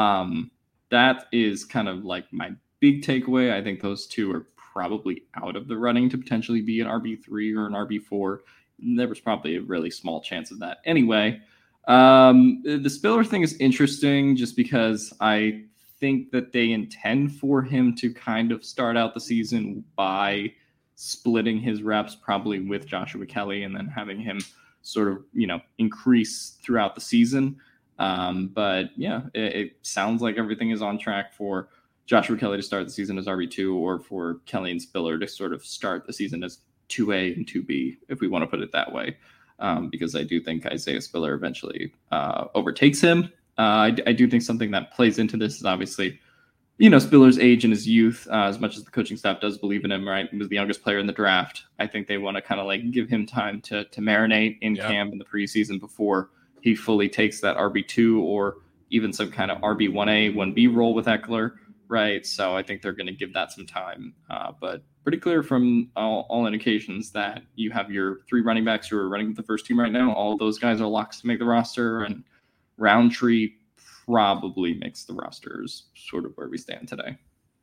that is kind of my big takeaway. I think those 2 are probably out of the running to potentially be an RB3 or an RB4. There was probably a really small chance of that anyway. The Spiller thing is interesting just because I think that they intend for him to kind of start out the season by splitting his reps probably with Joshua Kelly and then having him sort of, increase throughout the season. But yeah, it sounds like everything is on track for Joshua Kelly to start the season as RB2, or for Kelly and Spiller to sort of start the season as 2A and 2B, if we want to put it that way. Because I do think Isaiah Spiller eventually overtakes him. I do think something that plays into this is obviously, Spiller's age and his youth, as much as the coaching staff does believe in him, right? He was the youngest player in the draft. I think they want to kind of like give him time to marinate in camp in the preseason before he fully takes that RB2 or even some kind of RB1A, 1B role with Eckler, right? So I think they're going to give that some time. But pretty clear from all indications that you have your 3 running backs who are running with the first team right now. All of those guys are locks to make the roster, and Roundtree probably makes the rosters, sort of where we stand today.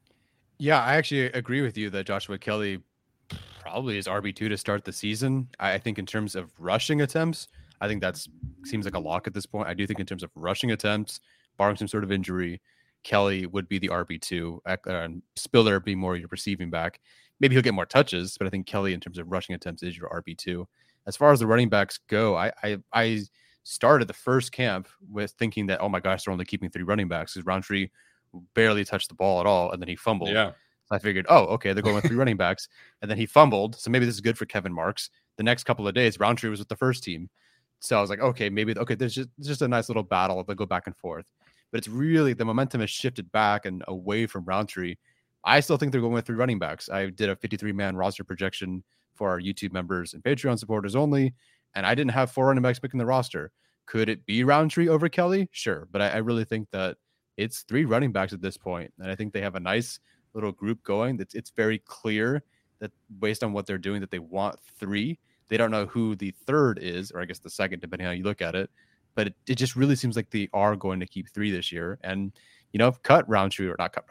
Yeah, I actually agree with you that Joshua Kelly probably is RB2 to start the season. I think in terms of rushing attempts, I think that seems like a lock at this point. I do think in terms of rushing attempts, barring some sort of injury, Kelly would be the RB2, and Spiller be more your receiving back. Maybe he'll get more touches, but I think Kelly in terms of rushing attempts is your RB2. As far as the running backs go, I started the first camp with thinking that, oh my gosh, they're only keeping 3 running backs because Roundtree barely touched the ball at all, and then he fumbled. Yeah. So I figured, oh, okay, they're going with 3 running backs, and then he fumbled. So maybe this is good for Kevin Marks. The next couple of days, Roundtree was with the first team. So I was like, okay, there's just a nice little battle. They'll go back and forth. But it's really, the momentum has shifted back and away from Roundtree. I still think they're going with 3 running backs. I did a 53-man roster projection for our YouTube members and Patreon supporters only, and I didn't have 4 running backs making the roster. Could it be Roundtree over Kelly? Sure. But I really think that it's 3 running backs at this point. And I think they have a nice little group going. It's very clear that based on what they're doing, that they want 3. They don't know who the third is, or I guess the second, depending on how you look at it. But it just really seems like they are going to keep 3 this year. And, cut Roundtree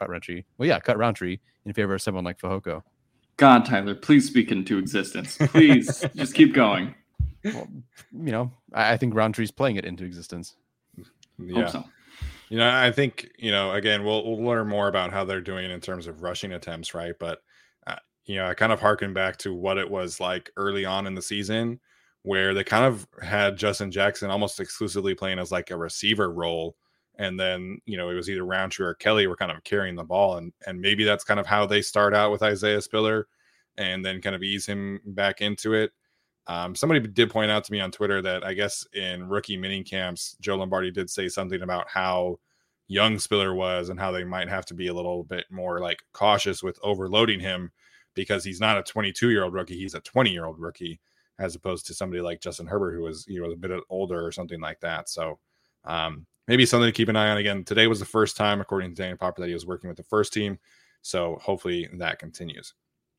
in favor of someone like Fehoko. God, Tyler, please speak into existence. Please, just keep going. Well, I think Roundtree's playing it into existence. Yeah. Hope so. I think, again, we'll learn more about how they're doing in terms of rushing attempts, right? But, I kind of harken back to what it was like early on in the season, where they kind of had Justin Jackson almost exclusively playing as like a receiver role. And then, it was either Roundtree or Kelly were kind of carrying the ball. And maybe that's kind of how they start out with Isaiah Spiller and then kind of ease him back into it. Somebody did point out to me on Twitter that I guess in rookie mini camps, Joe Lombardi did say something about how young Spiller was and how they might have to be a little bit more like cautious with overloading him because he's not a 22-year-old rookie. He's a 20-year-old rookie, as opposed to somebody like Justin Herbert, who was, a bit older or something like that. So maybe something to keep an eye on. Again, today was the first time, according to Daniel Popper, that he was working with the first team. So hopefully that continues.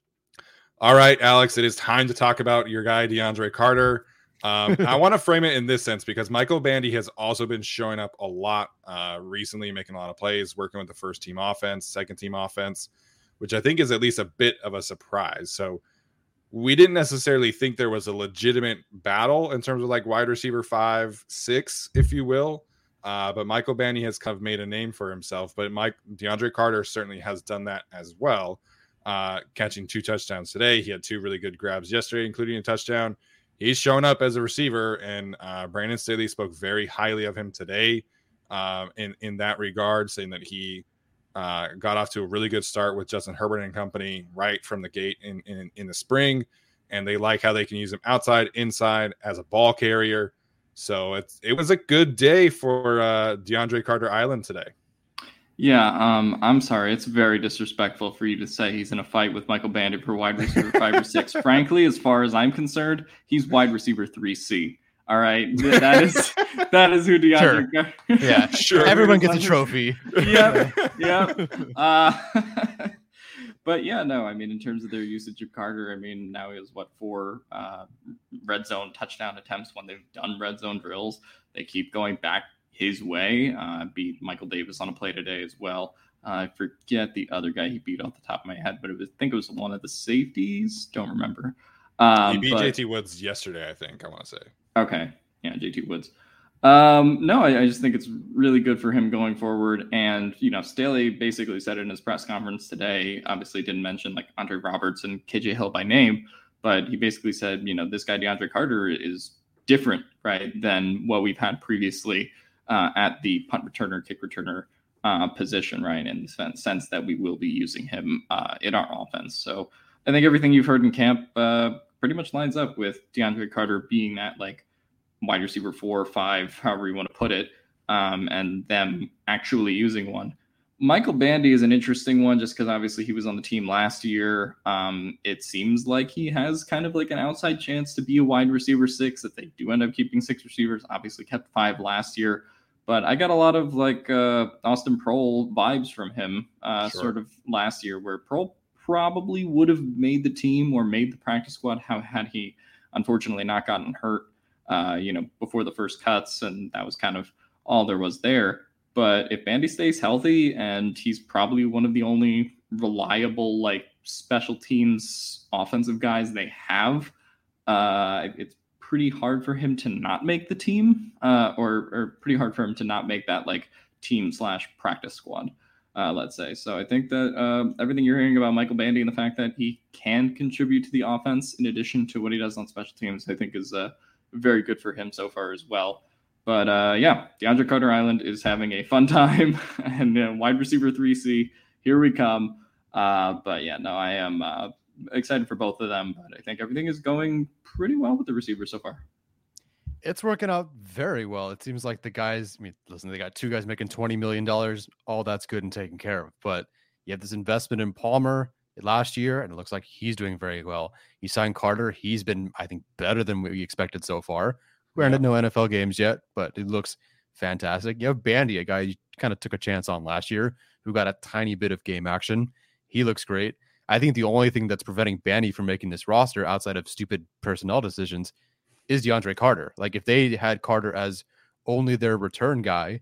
All right, Alex, it is time to talk about your guy, DeAndre Carter. I want to frame it in this sense because Michael Bandy has also been showing up a lot recently, making a lot of plays, working with the first team offense, second team offense, which I think is at least a bit of a surprise. So we didn't necessarily think there was a legitimate battle in terms of like wide receiver 5, 6, if you will. But Michael Bandy has kind of made a name for himself. But DeAndre Carter certainly has done that as well, catching 2 touchdowns today. He had 2 really good grabs yesterday, including a touchdown. He's shown up as a receiver, and Brandon Staley spoke very highly of him today in that regard, saying that he got off to a really good start with Justin Herbert and company right from the gate in the spring, and they like how they can use him outside, inside as a ball carrier. So it was a good day for DeAndre Carter Island today. Yeah, I'm sorry. It's very disrespectful for you to say he's in a fight with Michael Bandy for wide receiver 5 or 6. Frankly, as far as I'm concerned, he's wide receiver 3C. All right, that is who DeAndre. Sure. Yeah, sure. Everyone gets a trophy. Yep. But yeah, no. I mean, in terms of their usage of Carter, I mean, now he has 4 red zone touchdown attempts when they've done red zone drills. They keep going back his way. Beat Michael Davis on a play today as well. I forget the other guy he beat off the top of my head, but I think it was one of the safeties. Don't remember. He beat JT Woods yesterday, I think. I want to say. Okay. Yeah, JT Woods. No, I just think it's really good for him going forward. And, Staley basically said it in his press conference today, obviously didn't mention like Andre Roberts and KJ Hill by name, but he basically said, this guy, DeAndre Carter, is different, right, than what we've had previously at the punt returner, kick returner position, right? In the sense that we will be using him in our offense. So I think everything you've heard in camp pretty much lines up with DeAndre Carter being that like wide receiver 4 or 5, however you want to put it, and them actually using one. Michael Bandy is an interesting one just because obviously he was on the team last year. It seems like he has kind of like an outside chance to be a wide receiver 6 if they do end up keeping 6 receivers. Obviously kept 5 last year. But I got a lot of like Austin Proehl vibes from him sort of last year, where Proehl probably would have made the team or made the practice squad had he unfortunately not gotten hurt, before the first cuts. And that was kind of all there was there. But if Bandy stays healthy, and he's probably one of the only reliable like special teams offensive guys they have, it's pretty hard for him to not make the team, or pretty hard for him to not make that like team / practice squad, let's say. So I think that everything you're hearing about Michael Bandy and the fact that he can contribute to the offense in addition to what he does on special teams, I think is very good for him so far as well. But DeAndre Carter Island is having a fun time, and wide receiver 3C, here we come. But yeah, no, I am excited for both of them, but I think everything is going pretty well with the receivers so far. It's working out very well. It seems like the guys, listen, they got 2 guys making $20 million. All that's good and taken care of. But you have this investment in Palmer last year, and it looks like he's doing very well. You signed Carter. He's been, I think, better than we expected so far. Granted, no NFL games yet, but it looks fantastic. You have Bandy, a guy you kind of took a chance on last year, who got a tiny bit of game action. He looks great. I think the only thing that's preventing Bandy from making this roster outside of stupid personnel decisions is DeAndre Carter. Like if they had Carter as only their return guy,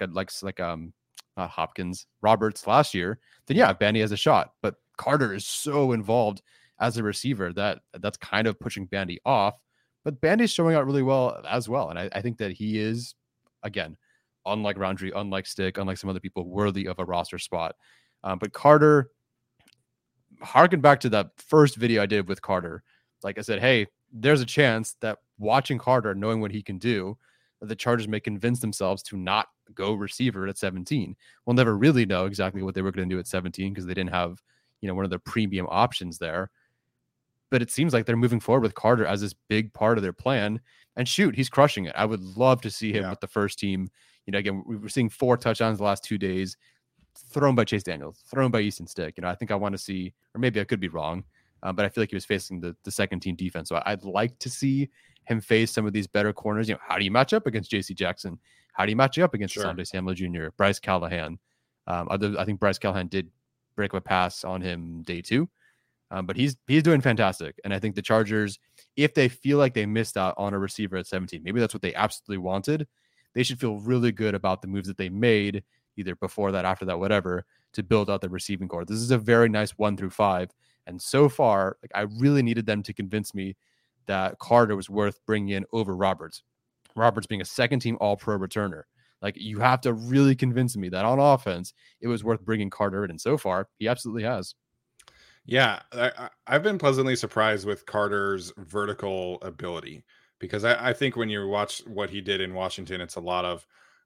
not Hopkins, Roberts last year, then yeah, Bandy has a shot. But Carter is so involved as a receiver that's kind of pushing Bandy off. But Bandy's showing out really well as well. And I think that he is, again, unlike Roundtree, unlike Stick, unlike some other people, worthy of a roster spot. But Carter, harken back to that first video I did with Carter. Like I said, hey, there's a chance that watching Carter, knowing what he can do, that the Chargers may convince themselves to not go receiver at 17. We'll never really know exactly what they were going to do at 17 because they didn't have, one of the premium options there. But it seems like they're moving forward with Carter as this big part of their plan. And shoot, he's crushing it. I would love to see him with the first team. Again, we were seeing 4 touchdowns the last 2 days, thrown by Chase Daniel, thrown by Easton Stick. I think I want to see, or maybe I could be wrong, but I feel like he was facing the second team defense. So I'd like to see him face some of these better corners. How do you match up against JC Jackson? How do you match up against Asante Samuel Jr., Bryce Callahan? I think Bryce Callahan did break up a pass on him day 2. But he's doing fantastic. And I think the Chargers, if they feel like they missed out on a receiver at 17, maybe that's what they absolutely wanted, they should feel really good about the moves that they made, either before that, after that, whatever, to build out the receiving core. This is a very nice 1 through 5. And so far, I really needed them to convince me that Carter was worth bringing in over Roberts. Roberts being a second-team All-Pro returner. You have to really convince me that on offense, it was worth bringing Carter in. And so far, he absolutely has. Yeah, I've been pleasantly surprised with Carter's vertical ability, because I think when you watch what he did in Washington, it's a lot of,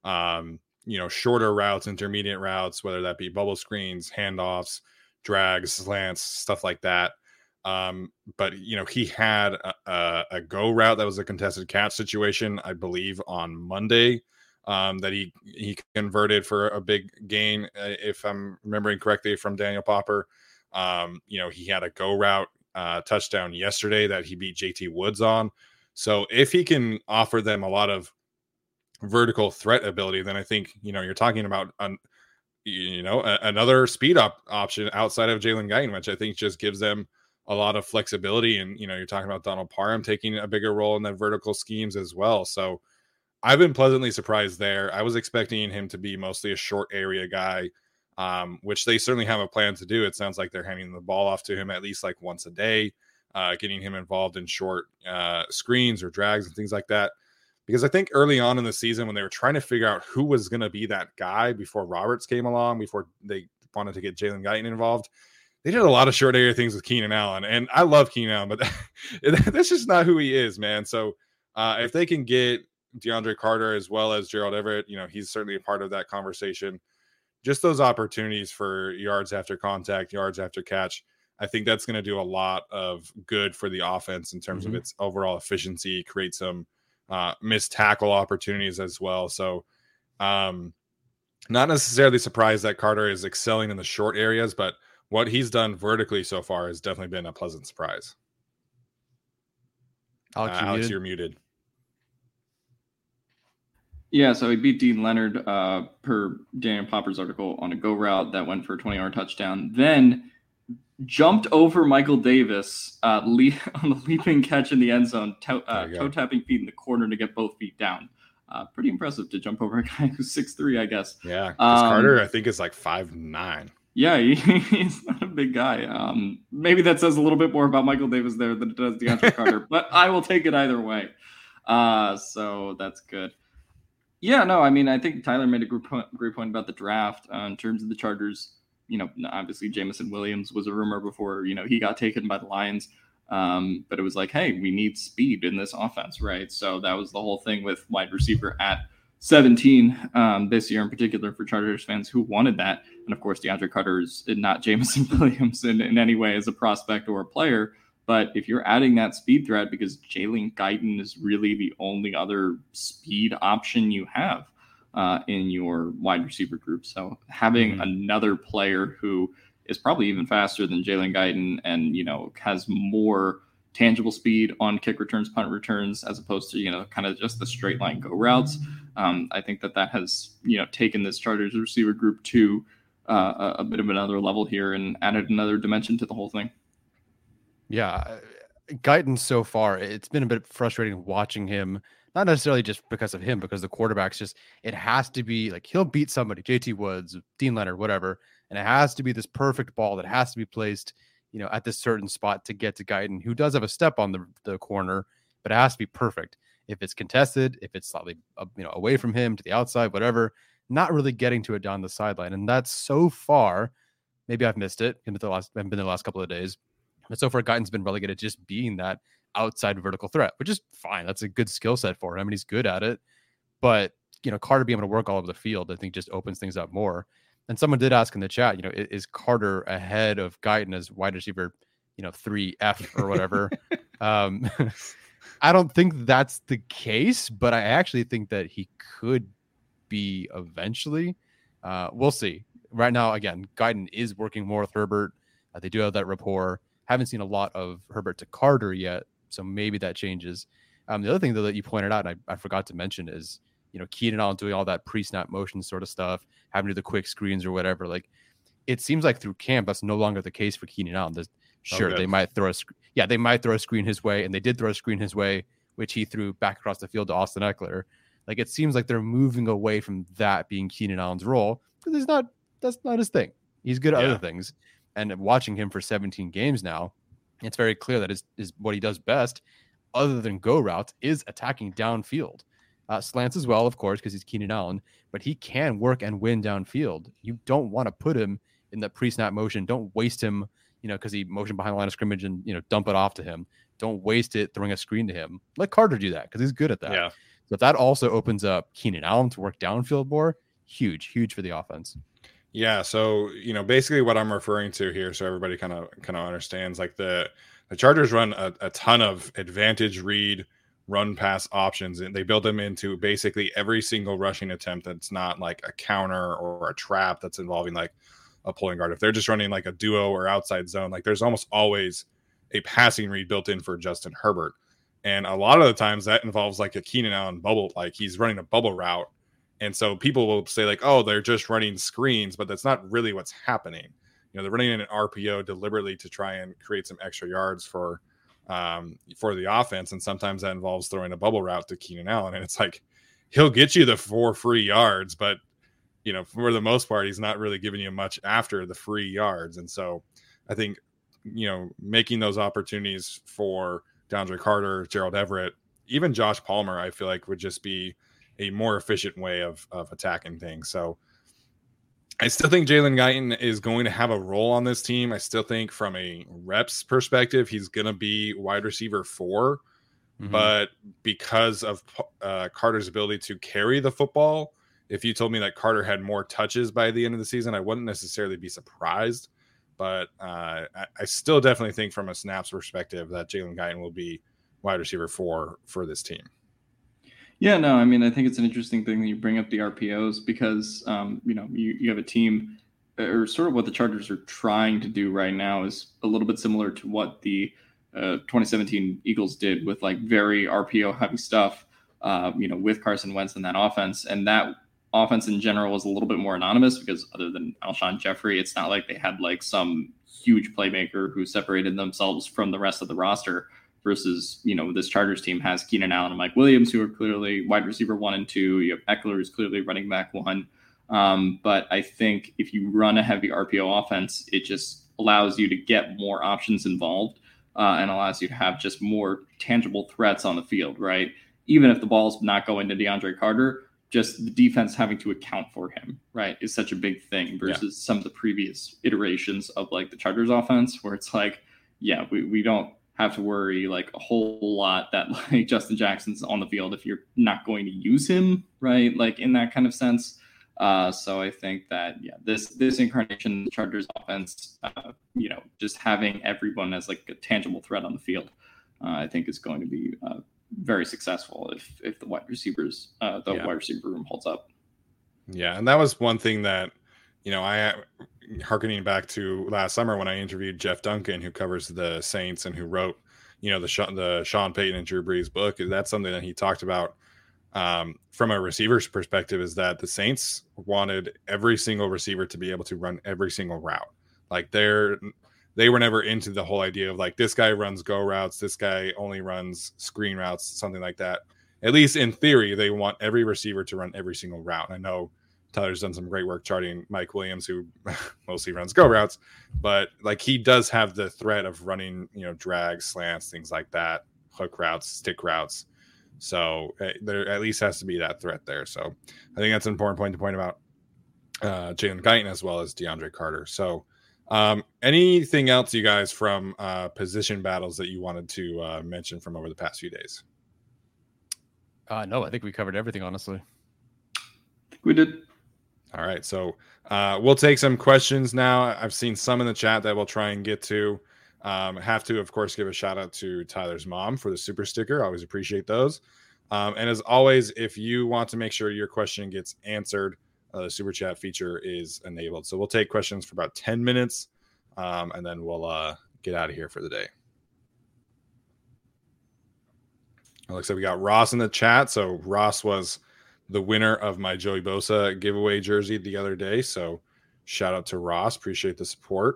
shorter routes, intermediate routes, whether that be bubble screens, handoffs, drags, slants, stuff like that. But, he had a go route that was a contested catch situation, I believe, on Monday, that he converted for a big gain, if I'm remembering correctly, from Daniel Popper. He had a go route touchdown yesterday that he beat JT Woods on. So if he can offer them a lot of vertical threat ability, then I think, you're talking about, another speed up option outside of Jalen Guyton, which I think just gives them a lot of flexibility. And, you're talking about Donald Parham taking a bigger role in the vertical schemes as well. So I've been pleasantly surprised there. I was expecting him to be mostly a short area guy, which they certainly have a plan to do. It sounds like they're handing the ball off to him at least like once a day, getting him involved in short screens or drags and things like that. Because I think early on in the season, when they were trying to figure out who was going to be that guy before Roberts came along, before they wanted to get Jalen Guyton involved, they did a lot of short area things with Keenan Allen. And I love Keenan Allen, but that's just not who he is, man. So if they can get DeAndre Carter as well as Gerald Everett, he's certainly a part of that conversation. Just those opportunities for yards after contact, yards after catch, I think that's going to do a lot of good for the offense in terms of its overall efficiency, create some missed tackle opportunities as well. So not necessarily surprised that Carter is excelling in the short areas, but what he's done vertically so far has definitely been a pleasant surprise. Alex, you're muted. Yeah, so he beat Dean Leonard per Daniel Popper's article on a go route that went for a 20-yard touchdown. Then jumped over Michael Davis on the leaping catch in the end zone, toe-tapping feet in the corner to get both feet down. Pretty impressive to jump over a guy who's 6'3", I guess. Yeah, because Carter, I think, is like 5'9". Yeah, he's not a big guy. Maybe that says a little bit more about Michael Davis there than it does DeAndre Carter, but I will take it either way. So that's good. Yeah, no, I mean, I think Tyler made a great point about the draft in terms of the Chargers. Obviously Jameson Williams was a rumor before, he got taken by the Lions. But it was like, hey, we need speed in this offense, right? So that was the whole thing with wide receiver at 17 this year in particular for Chargers fans who wanted that. And of course, DeAndre Carter is not Jameson Williams in any way as a prospect or a player. But if you're adding that speed threat, because Jalen Guyton is really the only other speed option you have in your wide receiver group. So having another player who is probably even faster than Jalen Guyton and, has more tangible speed on kick returns, punt returns, as opposed to, kind of just the straight line go routes. I think that has, taken this Chargers receiver group to a bit of another level here and added another dimension to the whole thing. Yeah, Guyton so far, it's been a bit frustrating watching him, not necessarily just because of him, because the quarterback's just, it has to be like, he'll beat somebody, JT Woods, Dean Leonard, whatever. And it has to be this perfect ball that has to be placed, at this certain spot to get to Guyton, who does have a step on the corner, but it has to be perfect. If it's contested, if it's slightly, away from him to the outside, whatever, not really getting to it down the sideline. And that's so far, maybe I've missed it in the last couple of days, but so far Guyton's been relegated to just being that outside vertical threat, which is fine. That's a good skill set for him, and he's good at it. But, Carter being able to work all over the field, I think just opens things up more. And someone did ask in the chat, is Carter ahead of Guyton as wide receiver, 3F or whatever? I don't think that's the case, but I actually think that he could be eventually. We'll see. Right now, again, Guyton is working more with Herbert. They do have that rapport. Haven't seen a lot of Herbert to Carter yet, so maybe that changes. The other thing, though, that you pointed out, and I forgot to mention, is Keenan Allen doing all that pre-snap motion sort of stuff, having to do the quick screens or whatever. Like, it seems like through camp that's no longer the case for Keenan Allen. They might throw a screen his way, and they did throw a screen his way, which he threw back across the field to Austin Eckler. Like, it seems like they're moving away from that being Keenan Allen's role, because that's not his thing. He's good at other things. And watching him for 17 games now, it's very clear that is what he does best, other than go routes, is attacking downfield. Slants as well, of course, because he's Keenan Allen, but he can work and win downfield. You don't want to put him in that pre-snap motion. Don't waste him, because he motioned behind the line of scrimmage and, dump it off to him. Don't waste it throwing a screen to him. Let Carter do that because he's good at that. Yeah. So if that also opens up Keenan Allen to work downfield more, huge for the offense. Yeah, so basically what I'm referring to here, so everybody kind of understands, like the Chargers run a ton of advantage read, run pass options, and they build them into basically every single rushing attempt that's not like a counter or a trap that's involving like a pulling guard. If they're just running like a duo or outside zone, like there's almost always a passing read built in for Justin Herbert, and a lot of the times that involves like a Keenan Allen bubble, like he's running a bubble route. And so people will say like, oh, they're just running screens, but that's not really what's happening. They're running an RPO deliberately to try and create some extra yards for the offense. And sometimes that involves throwing a bubble route to Keenan Allen. And it's like, he'll get you the 4 free yards, but for the most part, he's not really giving you much after the free yards. And so I think, making those opportunities for DeAndre Carter, Gerald Everett, even Josh Palmer, I feel like would just be a more efficient way of attacking things. So I still think Jalen Guyton is going to have a role on this team. I still think from a reps perspective, he's going to be wide receiver 4. But because of Carter's ability to carry the football, if you told me that Carter had more touches by the end of the season, I wouldn't necessarily be surprised. But I still definitely think from a snaps perspective that Jalen Guyton will be wide receiver 4 for this team. Yeah, no, I mean, I think it's an interesting thing that you bring up the RPOs because, you have a team, or sort of what the Chargers are trying to do right now is a little bit similar to what the 2017 Eagles did with like very RPO heavy stuff, with Carson Wentz in that offense. And that offense in general was a little bit more anonymous because other than Alshon Jeffrey, it's not like they had like some huge playmaker who separated themselves from the rest of the roster. Versus, this Chargers team has Keenan Allen and Mike Williams, who are clearly wide receiver 1 and 2. You have Eckler, who's clearly running back 1. But I think if you run a heavy RPO offense, it just allows you to get more options involved and allows you to have just more tangible threats on the field, right? Even if the ball's not going to DeAndre Carter, just the defense having to account for him, right, is such a big thing versus some of the previous iterations of like the Chargers offense where it's like, we don't have to worry like a whole lot that like Justin Jackson's on the field if you're not going to use him, right? Like in that kind of sense. So I think that, this incarnation of the Chargers offense, just having everyone as like a tangible threat on the field, I think is going to be very successful if the wide receivers, wide receiver room holds up. Yeah. And that was one thing that, I harkening back to last summer when I interviewed Jeff Duncan, who covers the Saints and who wrote, the Sean Payton and Drew Brees book. That's something that he talked about from a receiver's perspective, is that the Saints wanted every single receiver to be able to run every single route. Like they were never into the whole idea of like, this guy runs go routes, this guy only runs screen routes, something like that. At least in theory, they want every receiver to run every single route. And I know Tyler's done some great work charting Mike Williams, who mostly runs go routes, but like he does have the threat of running, drags, slants, things like that, hook routes, stick routes. So there at least has to be that threat there. So I think that's an important point to point about Jalen Guyton as well as DeAndre Carter. So anything else, you guys, from position battles that you wanted to mention from over the past few days? No, I think we covered everything, honestly. I think we did. All right, so we'll take some questions now. I've seen some in the chat that we'll try and get to. Have to, of course, give a shout out to Tyler's mom for the super sticker. I always appreciate those. And as always, if you want to make sure your question gets answered, the super chat feature is enabled. So we'll take questions for about 10 minutes, and then we'll get out of here for the day. It looks like we got Ross in the chat. So Ross was the winner of my Joey Bosa giveaway jersey the other day. So shout out to Ross. Appreciate the support.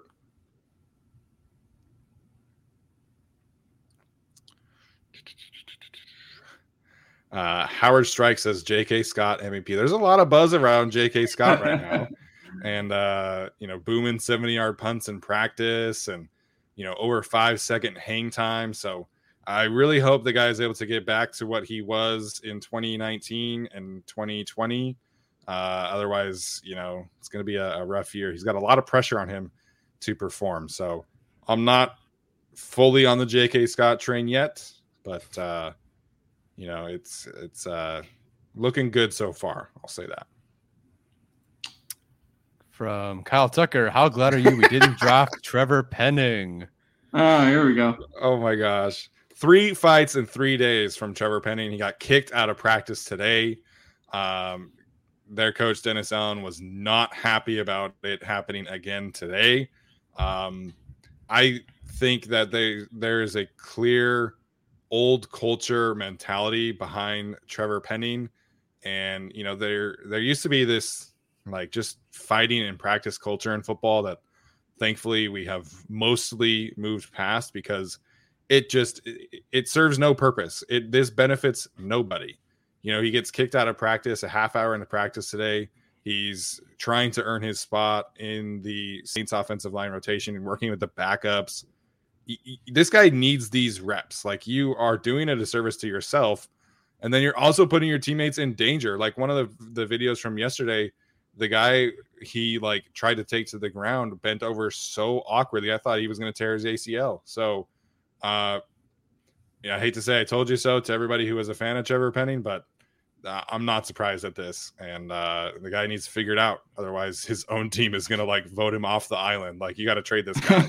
Howard Strike says J.K. Scott MVP. There's a lot of buzz around J.K. Scott right now. And, booming 70-yard punts in practice and, over 5-second hang time. So I really hope the guy is able to get back to what he was in 2019 and 2020. Otherwise, it's going to be a rough year. He's got a lot of pressure on him to perform. So I'm not fully on the J.K. Scott train yet, but, it's looking good so far. I'll say that. From Kyle Tucker, how glad are you we didn't draft Trevor Penning? Oh, here we go. Oh, my gosh. 3 fights in 3 days from Trevor Penning. He got kicked out of practice today. Their coach, Dennis Allen, was not happy about it happening again today. I think that there is a clear old culture mentality behind Trevor Penning. And, there used to be this like just fighting in practice culture in football that thankfully we have mostly moved past because it serves no purpose. This benefits nobody. He gets kicked out of practice a half hour into practice today. He's trying to earn his spot in the Saints offensive line rotation and working with the backups. This guy needs these reps. Like, you are doing a disservice to yourself. And then you're also putting your teammates in danger. Like one of the videos from yesterday, the guy he like tried to take to the ground bent over so awkwardly. I thought he was going to tear his ACL. So, I hate to say I told you so to everybody who was a fan of Trevor Penning, but I'm not surprised at this. And the guy needs to figure it out. Otherwise, his own team is going to like vote him off the island. Like, you got to trade this guy.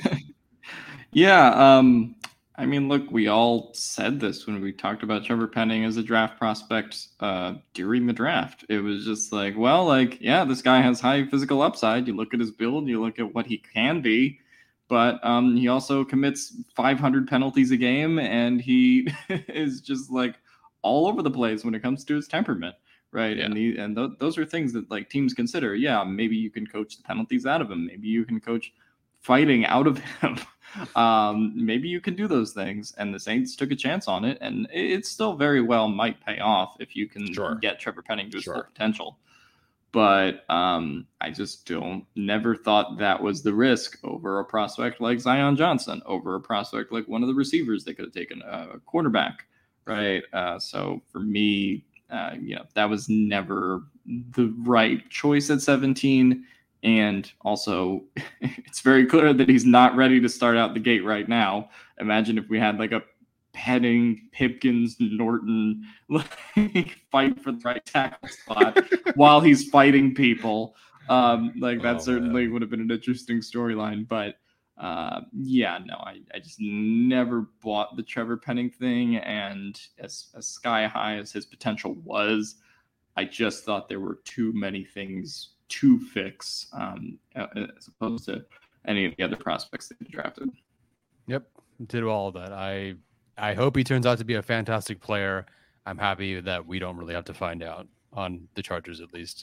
Yeah. I mean, look, we all said this when we talked about Trevor Penning as a draft prospect during the draft. It was just like, well, like, yeah, this guy has high physical upside. You look at his build, you look at what he can be, but he also commits 500 penalties a game, and he is just like all over the place when it comes to his temperament, right? Yeah. And those are things that like teams consider. Yeah, maybe you can coach the penalties out of him. Maybe you can coach fighting out of him. Maybe you can do those things, and the Saints took a chance on it, and it still very well might pay off if you can get Trevor Penning to his full potential. But I just never thought that was the risk over a prospect like Zion Johnson, over a prospect like one of the receivers they could have taken, a quarterback, right? So for me, that was never the right choice at 17. And also, it's very clear that he's not ready to start out the gate right now. Imagine if we had like a Penning, Pipkins, Norton like, fight for the right tackle spot while he's fighting people. That certainly would have been an interesting storyline. But I just never bought the Trevor Penning thing. And as sky high as his potential was, I just thought there were too many things to fix as opposed to any of the other prospects they drafted. Yep, did all of that. I hope he turns out to be a fantastic player. I'm happy that we don't really have to find out on the Chargers, at least.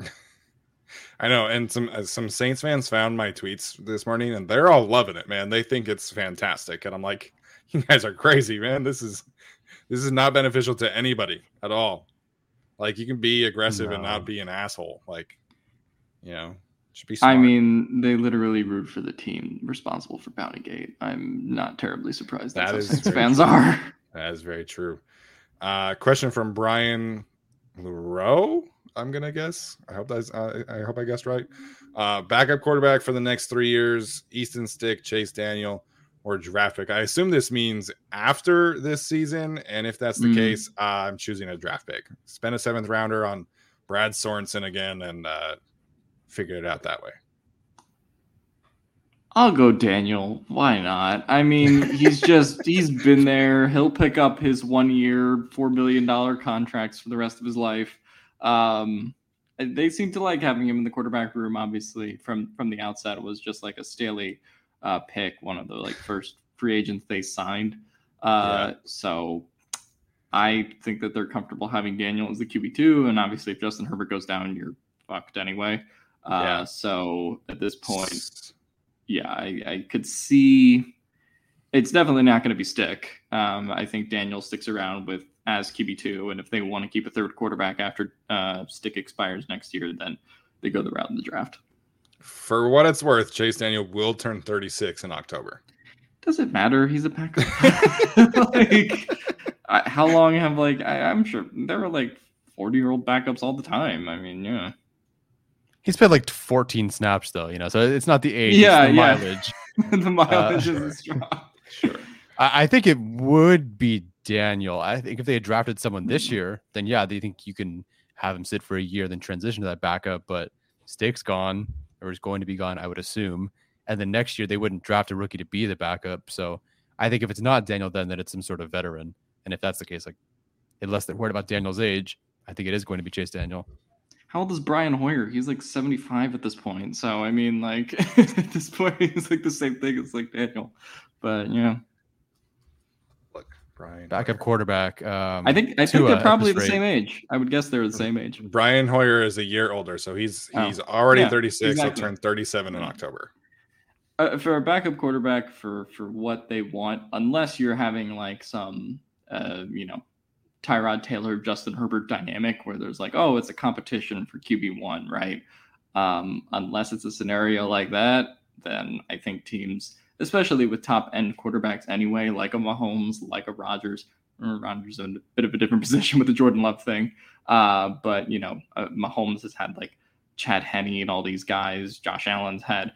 I know, and some Saints fans found my tweets this morning, and they're all loving it, man. They think it's fantastic, and I'm like, you guys are crazy, man. This is not beneficial to anybody at all. Like, you can be aggressive and not be an asshole. Like, should be smart. I mean, they literally root for the team responsible for Bountygate. I'm not terribly surprised that's how Saints fans are. That is very true. Question from Brian Leroux, I'm gonna guess. I hope I guessed right. Backup quarterback for the next 3 years: Easton Stick, Chase Daniel, or draft pick. I assume this means after this season, and if that's the case, I'm choosing a draft pick. Spend a 7th rounder on Brad Sorensen again, and figure it out that way. I'll go Daniel. Why not? I mean, he's been there. He'll pick up his 1 year, $4 million contracts for the rest of his life. They seem to like having him in the quarterback room. Obviously, from the outset, it was just like a Staley pick, one of the like first free agents they signed. So I think that they're comfortable having Daniel as the QB2, and obviously, if Justin Herbert goes down, you're fucked anyway. So at this point, I could see it's definitely not going to be Stick. I think Daniel sticks around as QB2, and if they want to keep a third quarterback after Stick expires next year, then they go the route in the draft. For what it's worth, Chase Daniel will turn 36 in October. Does it matter? He's a backup. How long have I'm sure there are 40-year-old backups all the time. I mean, yeah. He's played 14 snaps though, so it's not the age, it's the mileage. The mileage is strong. Sure. I think it would be Daniel. I think if they had drafted someone this year, then they think you can have him sit for a year, then transition to that backup. But Stick's gone, or is going to be gone, I would assume. And then next year they wouldn't draft a rookie to be the backup. So I think if it's not Daniel, then it's some sort of veteran. And if that's the case, unless they're worried about Daniel's age, I think it is going to be Chase Daniel. How old is Brian Hoyer? He's 75 at this point. So, I mean, at this point, he's the same thing as Daniel. But, yeah. Look, Brian. Backup quarterback. I think they're probably the same age. I would guess they're the same age. Brian Hoyer is a year older. So he's already 36. Exactly. He'll turn 37 in October. For a backup quarterback, for what they want, unless you're having some, Tyrod Taylor, Justin Herbert dynamic where there's it's a competition for QB1, right? Unless it's a scenario like that, then I think teams, especially with top end quarterbacks anyway, like a Mahomes, like a Rodgers is in a bit of a different position with the Jordan Love thing. But Mahomes has had Chad Henne and all these guys. Josh Allen's had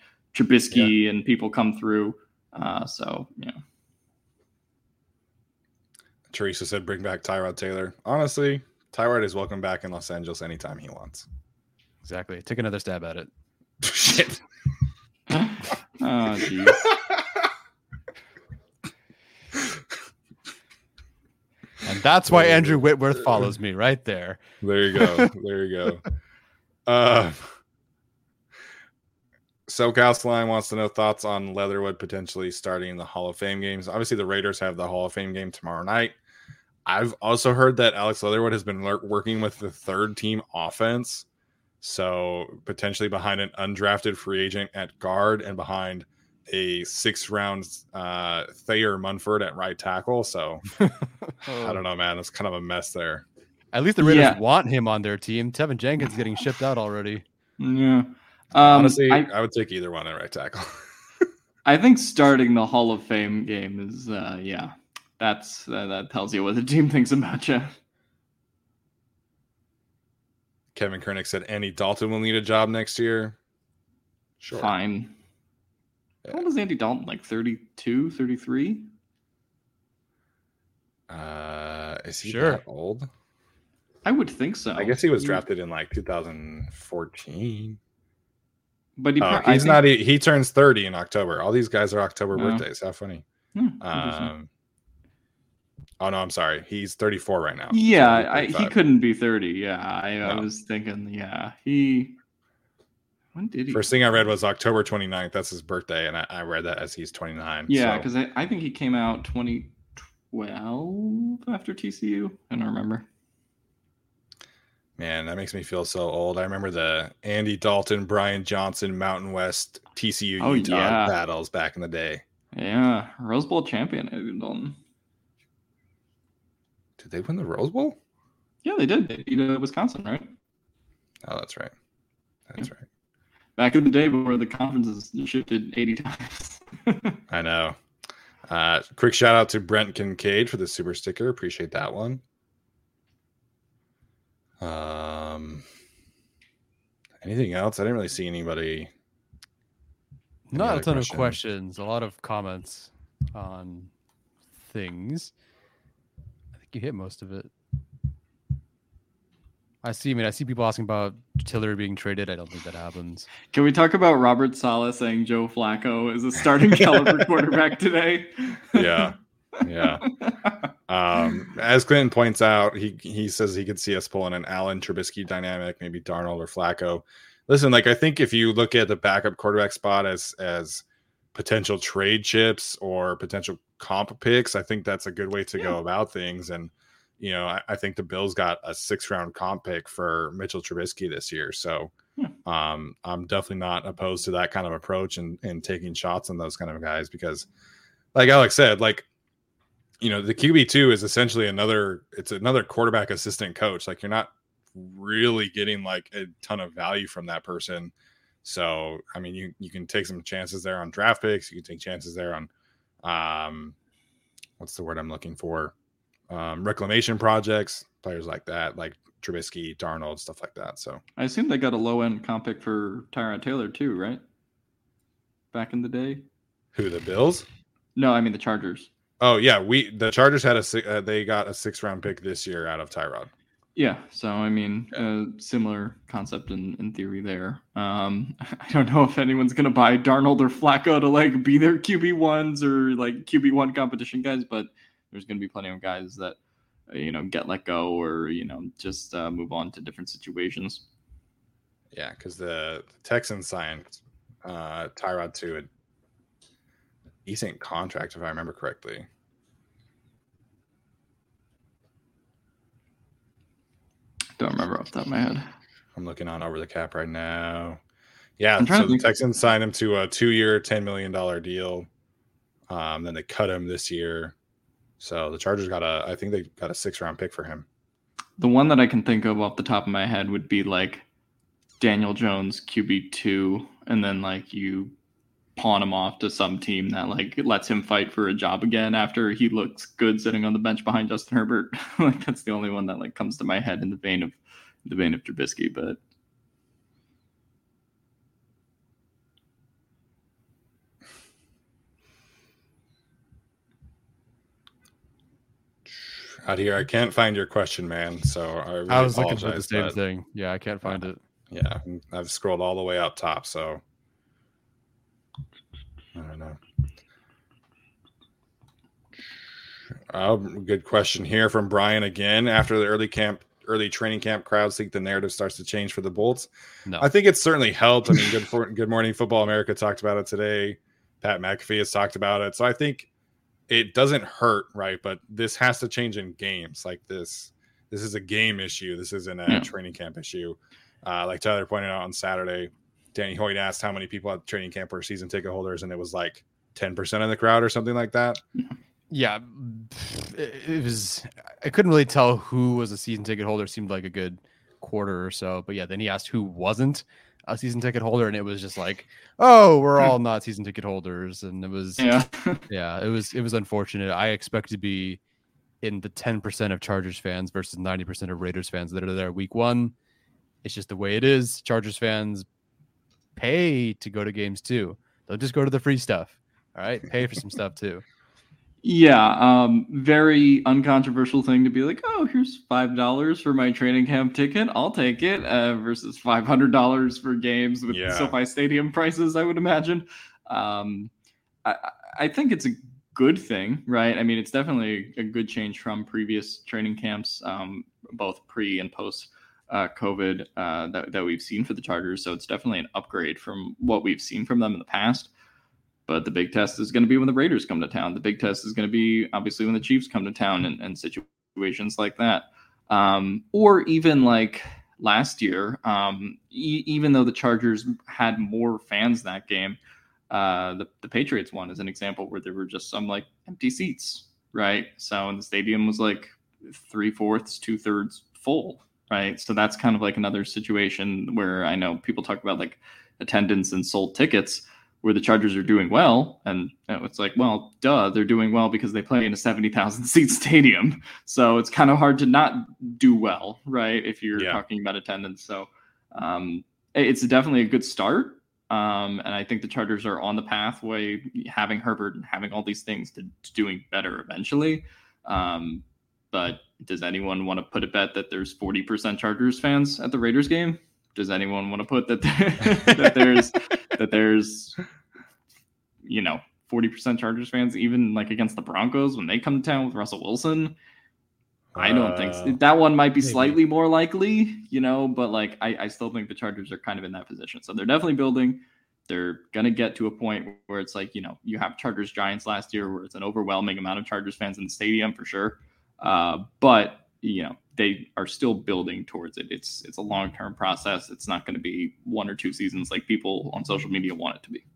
Trubisky and people come through. So, yeah. Teresa said, "Bring back Tyrod Taylor." Honestly, Tyrod is welcome back in Los Angeles anytime he wants. Exactly. Take another stab at it. Shit. Oh, jeez. And that's why Andrew Whitworth follows me right there. There you go. There you go. SoCal Line wants to know thoughts on Leatherwood potentially starting the Hall of Fame games. Obviously, the Raiders have the Hall of Fame game tomorrow night. I've also heard that Alex Leatherwood has been working with the third team offense. So potentially behind an undrafted free agent at guard and behind a 6th round Thayer Munford at right tackle. So I don't know, man. It's kind of a mess there. At least the Raiders want him on their team. Tevin Jenkins getting shipped out already. Yeah. Honestly, I would take either one at right tackle. I think starting the Hall of Fame game is, that tells you what the team thinks about you. Kevin Kernick said Andy Dalton will need a job next year. Sure. Fine. Yeah. How old is Andy Dalton? Like 32, 33? Is he Sure. that old? I would think so. I guess he was drafted in like 2014. But he turns 30 in October. All these guys are October birthdays. How funny. Oh no, I'm sorry. He's 34 right now. Yeah, he couldn't be 30. Yeah, I was thinking. Yeah, when did he? First thing I read was October 29th. That's his birthday, and I read that as he's 29. Yeah, because I think he came out 2012 after TCU. I don't remember. Man, that makes me feel so old. I remember the Andy Dalton, Brian Johnson, Mountain West, TCU, Utah battles back in the day. Yeah, Rose Bowl champion, Andy Dalton. Did they win the Rose Bowl? Yeah, they did. They beat Wisconsin, right? Oh, that's right. That's right. Back in the day before the conferences shifted 80 times. I know. Quick shout out to Brent Kincaid for the super sticker. Appreciate that one. Anything else? I didn't really see anybody. Not a ton of questions. A lot of comments on things. I think you hit most of it. I see people asking about Tiller being traded. I don't think that happens. Can we talk about Robert Saleh saying Joe Flacco is a starting caliber quarterback today? Yeah. As Clinton points out, he says he could see us pulling an Allen Trubisky dynamic, maybe Darnold or Flacco. Listen, I think if you look at the backup quarterback spot as potential trade chips or potential comp picks, I think that's a good way to go about things. And I think the Bills got a 6th round comp pick for Mitchell Trubisky this year. So I'm definitely not opposed to that kind of approach and taking shots on those kind of guys, because like Alex said, the QB2 is essentially another quarterback assistant coach. Like, you're not really getting a ton of value from that person. So, I mean, you can take some chances there on draft picks. You can take chances there on, what's the word I'm looking for? Reclamation projects, players like that, like Trubisky, Darnold, stuff like that. So I assume they got a low end comp pick for Tyrod Taylor too, right? Back in the day. Who, the Bills? No, I mean the Chargers. Oh yeah, the Chargers had they got a 6th round pick this year out of Tyrod. Yeah, so I mean, similar concept in theory there. I don't know if anyone's gonna buy Darnold or Flacco to be their QB1s or QB1 competition guys, but there's going to be plenty of guys that, get let go or, just move on to different situations. Yeah, because the Texans signed Tyrod to a decent contract, if I remember correctly. Don't remember off the top of my head. I'm looking on Over the Cap right now. Yeah, so the Texans signed him to a 2-year, $10 million deal. Then they cut him this year. So the Chargers I think they got a 6th round pick for him. The one that I can think of off the top of my head would be Daniel Jones QB2, and then you pawn him off to some team that lets him fight for a job again after he looks good sitting on the bench behind Justin Herbert. That's the only one that comes to my head in the vein of Trubisky, but. Out here, I can't find your question, man. So I really I was looking for the apologize, same but, thing. Yeah, I can't find it. Yeah, I've scrolled all the way up top, so I don't know. Good question here from Brian again. After the early training camp crowds think the narrative starts to change for the Bolts. No. I think it's certainly helped. I mean, Good Morning Football America talked about it today. Pat McAfee has talked about it. So I think it doesn't hurt, right? But this has to change in games like this. This is a game issue. This isn't a training camp issue. Like Tyler pointed out on Saturday, Danny Hoyt asked how many people at training camp were season ticket holders, and it was like 10% of the crowd or something like that. Yeah, it was. I couldn't really tell who was a season ticket holder. It seemed like a good quarter or so. But yeah, then he asked who wasn't a season ticket holder, and it was just like, oh, we're all not season ticket holders, and it was it was unfortunate. I expect to be in the 10% of Chargers fans versus 90% of Raiders fans that are there week one. It's just the way it is. Chargers fans pay to go to games too. Don't just go to the free stuff. All right, pay for some stuff too. Yeah, very uncontroversial thing to be like, oh, here's $5 for my training camp ticket. I'll take it versus $500 for games with SoFi Stadium prices, I would imagine. I think it's a good thing, right? I mean, it's definitely a good change from previous training camps, both pre and post COVID that we've seen for the Chargers. So it's definitely an upgrade from what we've seen from them in the past. But the big test is going to be when the Raiders come to town. The big test is going to be obviously when the Chiefs come to town and situations like that. Or even like last year, even though the Chargers had more fans that game, the Patriots won as an example where there were just some like empty seats, right? So and the stadium was like 3/4, 2/3 full, right? So that's kind of like another situation where I know people talk about like attendance and sold tickets, where the Chargers are doing well. And it's like, well, duh, they're doing well because they play in a 70,000 seat stadium. So it's kind of hard to not do well, right? If you're talking about attendance. So it's definitely a good start. And I think the Chargers are on the pathway, having Herbert and having all these things to doing better eventually. But does anyone want to put a bet that there's 40% Chargers fans at the Raiders game? Does anyone want to put that there's 40% Chargers fans even like against the Broncos when they come to town with Russell Wilson? I don't think so. That one might be slightly more likely, but like I still think the Chargers are kind of in that position. So they're definitely building. They're going to get to a point where it's like, you have Chargers Giants last year where it's an overwhelming amount of Chargers fans in the stadium for sure. But they are still building towards it. It's a long-term process. It's not going to be 1 or 2 seasons like people on social media want it to be.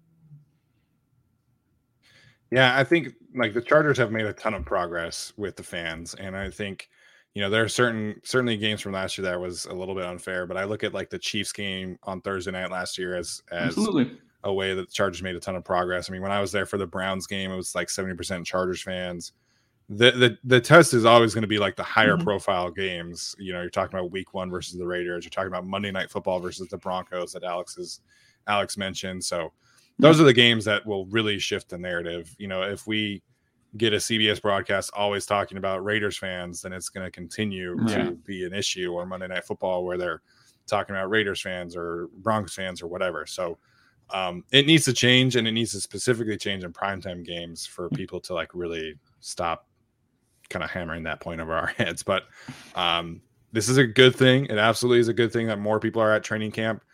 Yeah, I think like the Chargers have made a ton of progress with the fans. And I think, there are certainly games from last year that was a little bit unfair, but I look at like the Chiefs game on Thursday night last year as Absolutely. a way that the Chargers made a ton of progress. I mean, when I was there for the Browns game, it was like 70% Chargers fans. The test is always going to be like the higher profile games. You're talking about week 1 versus the Raiders. You're talking about Monday Night Football versus the Broncos that Alex mentioned. So those are the games that will really shift the narrative. If we get a CBS broadcast always talking about Raiders fans, then it's going to continue to be an issue, or Monday Night Football where they're talking about Raiders fans or Broncos fans or whatever. So it needs to change, and it needs to specifically change in primetime games for people to like really stop kind of hammering that point over our heads. But this is a good thing. It absolutely is a good thing that more people are at training camp.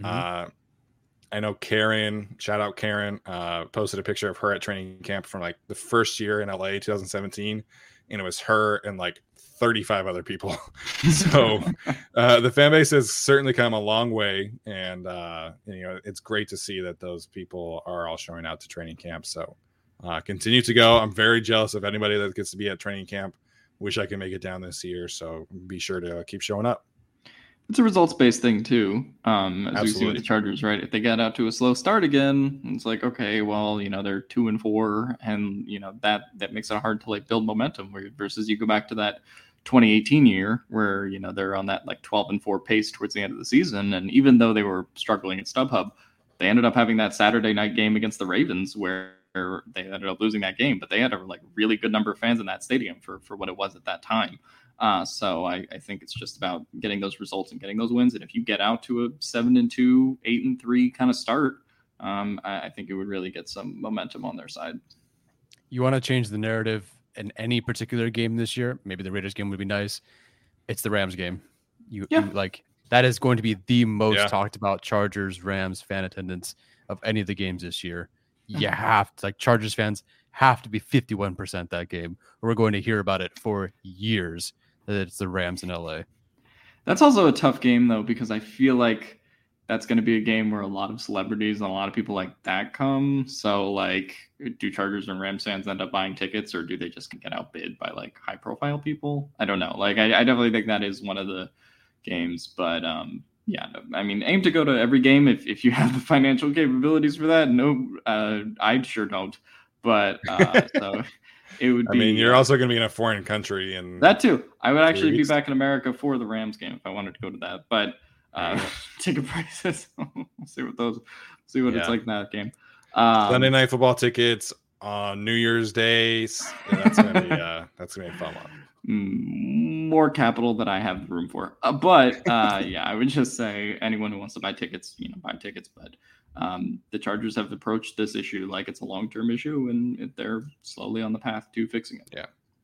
I know Karen, shout out Karen, posted a picture of her at training camp from like the first year in LA 2017, and it was her and like 35 other people. So the fan base has certainly come a long way, and it's great to see that those people are all showing out to training camp. So continue to go. I'm very jealous of anybody that gets to be at training camp. Wish I could make it down this year. So be sure to keep showing up. It's a results-based thing too, as we see with the Chargers, right? If they get out to a slow start again, it's like, okay, well, they're 2-4, and that makes it hard to like build momentum. Versus you go back to that 2018 year where they're on that like 12-4 pace towards the end of the season, and even though they were struggling at StubHub, they ended up having that Saturday night game against the Ravens where where they ended up losing that game, but they had a like really good number of fans in that stadium for what it was at that time. So I think it's just about getting those results and getting those wins. And if you get out to a 7-2, 8-3 kind of start, I think it would really get some momentum on their side. You want to change the narrative in any particular game this year? Maybe the Raiders game would be nice. It's the Rams game. You like that is going to be the most talked about Chargers Rams fan attendance of any of the games this year. You have to, like, Chargers fans have to be 51% that game, or we're going to hear about it for years that it's the Rams in LA. That's also a tough game though, because I feel like that's going to be a game where a lot of celebrities and a lot of people like that come. So like, do Chargers and Rams fans end up buying tickets, or do they just get outbid by like high profile people? I don't know. Like, I definitely think that is one of the games, but yeah, I mean, aim to go to every game if you have the financial capabilities for that. No, I sure don't. But so it would be. I mean, you're also going to be in a foreign country, and that too. I would actually be back in America for the Rams game if I wanted to go to that. But ticket prices, see what it's like in that game. Sunday Night Football tickets on New Year's Day. That's gonna be a fun one. More capital that I have room for, but yeah, I would just say anyone who wants to buy tickets, buy tickets. But the Chargers have approached this issue like it's a long-term issue, and they're slowly on the path to fixing it.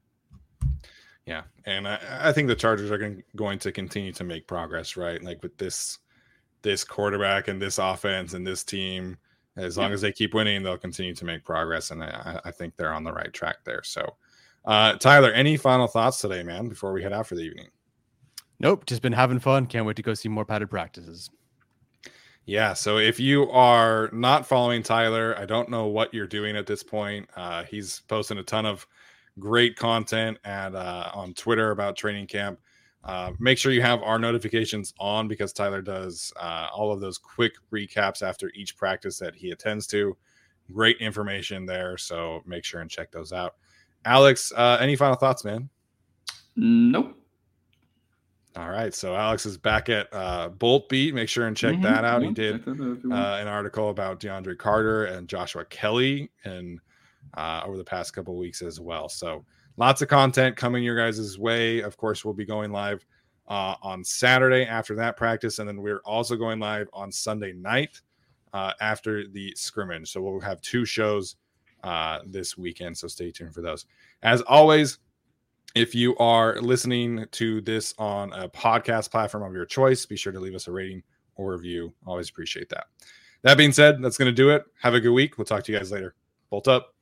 Yeah, and I think the Chargers are going to continue to make progress, right? Like with this quarterback and this offense and this team, as long as they keep winning, they'll continue to make progress, and I think they're on the right track there. So. Tyler, any final thoughts today, man, before we head out for the evening? Nope, just been having fun. Can't wait to go see more padded practices. Yeah, so if you are not following Tyler, I don't know what you're doing at this point. He's posting a ton of great content on Twitter about training camp. Make sure you have our notifications on, because Tyler does all of those quick recaps after each practice that he attends to. Great information there, so make sure and check those out. Alex, any final thoughts, man? Nope. All right, so Alex is back at Bolt Beat. Make sure and check that out. He did an article about DeAndre Carter and Joshua Kelly and over the past couple of weeks as well. So lots of content coming your guys' way. Of course, we'll be going live on Saturday after that practice, and then we're also going live on Sunday night after the scrimmage. So we'll have 2 shows this weekend, so stay tuned for those. As always, if you are listening to this on a podcast platform of your choice, be sure to leave us a rating or review. Always appreciate that. That being said, that's going to do it. Have a good week. We'll talk to you guys later. Bolt up.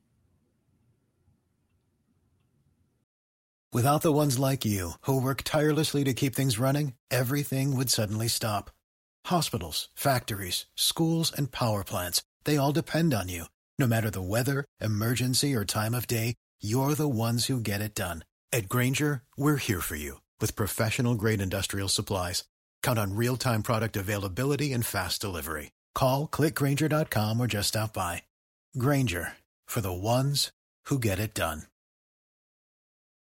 Without the ones like you, who work tirelessly to keep things running, everything would suddenly stop. Hospitals, factories, schools, and power plants, they all depend on you. No matter the weather, emergency, or time of day, you're the ones who get it done. At Grainger, we're here for you with professional-grade industrial supplies. Count on real-time product availability and fast delivery. Call, click Grainger.com, or just stop by. Grainger, for the ones who get it done.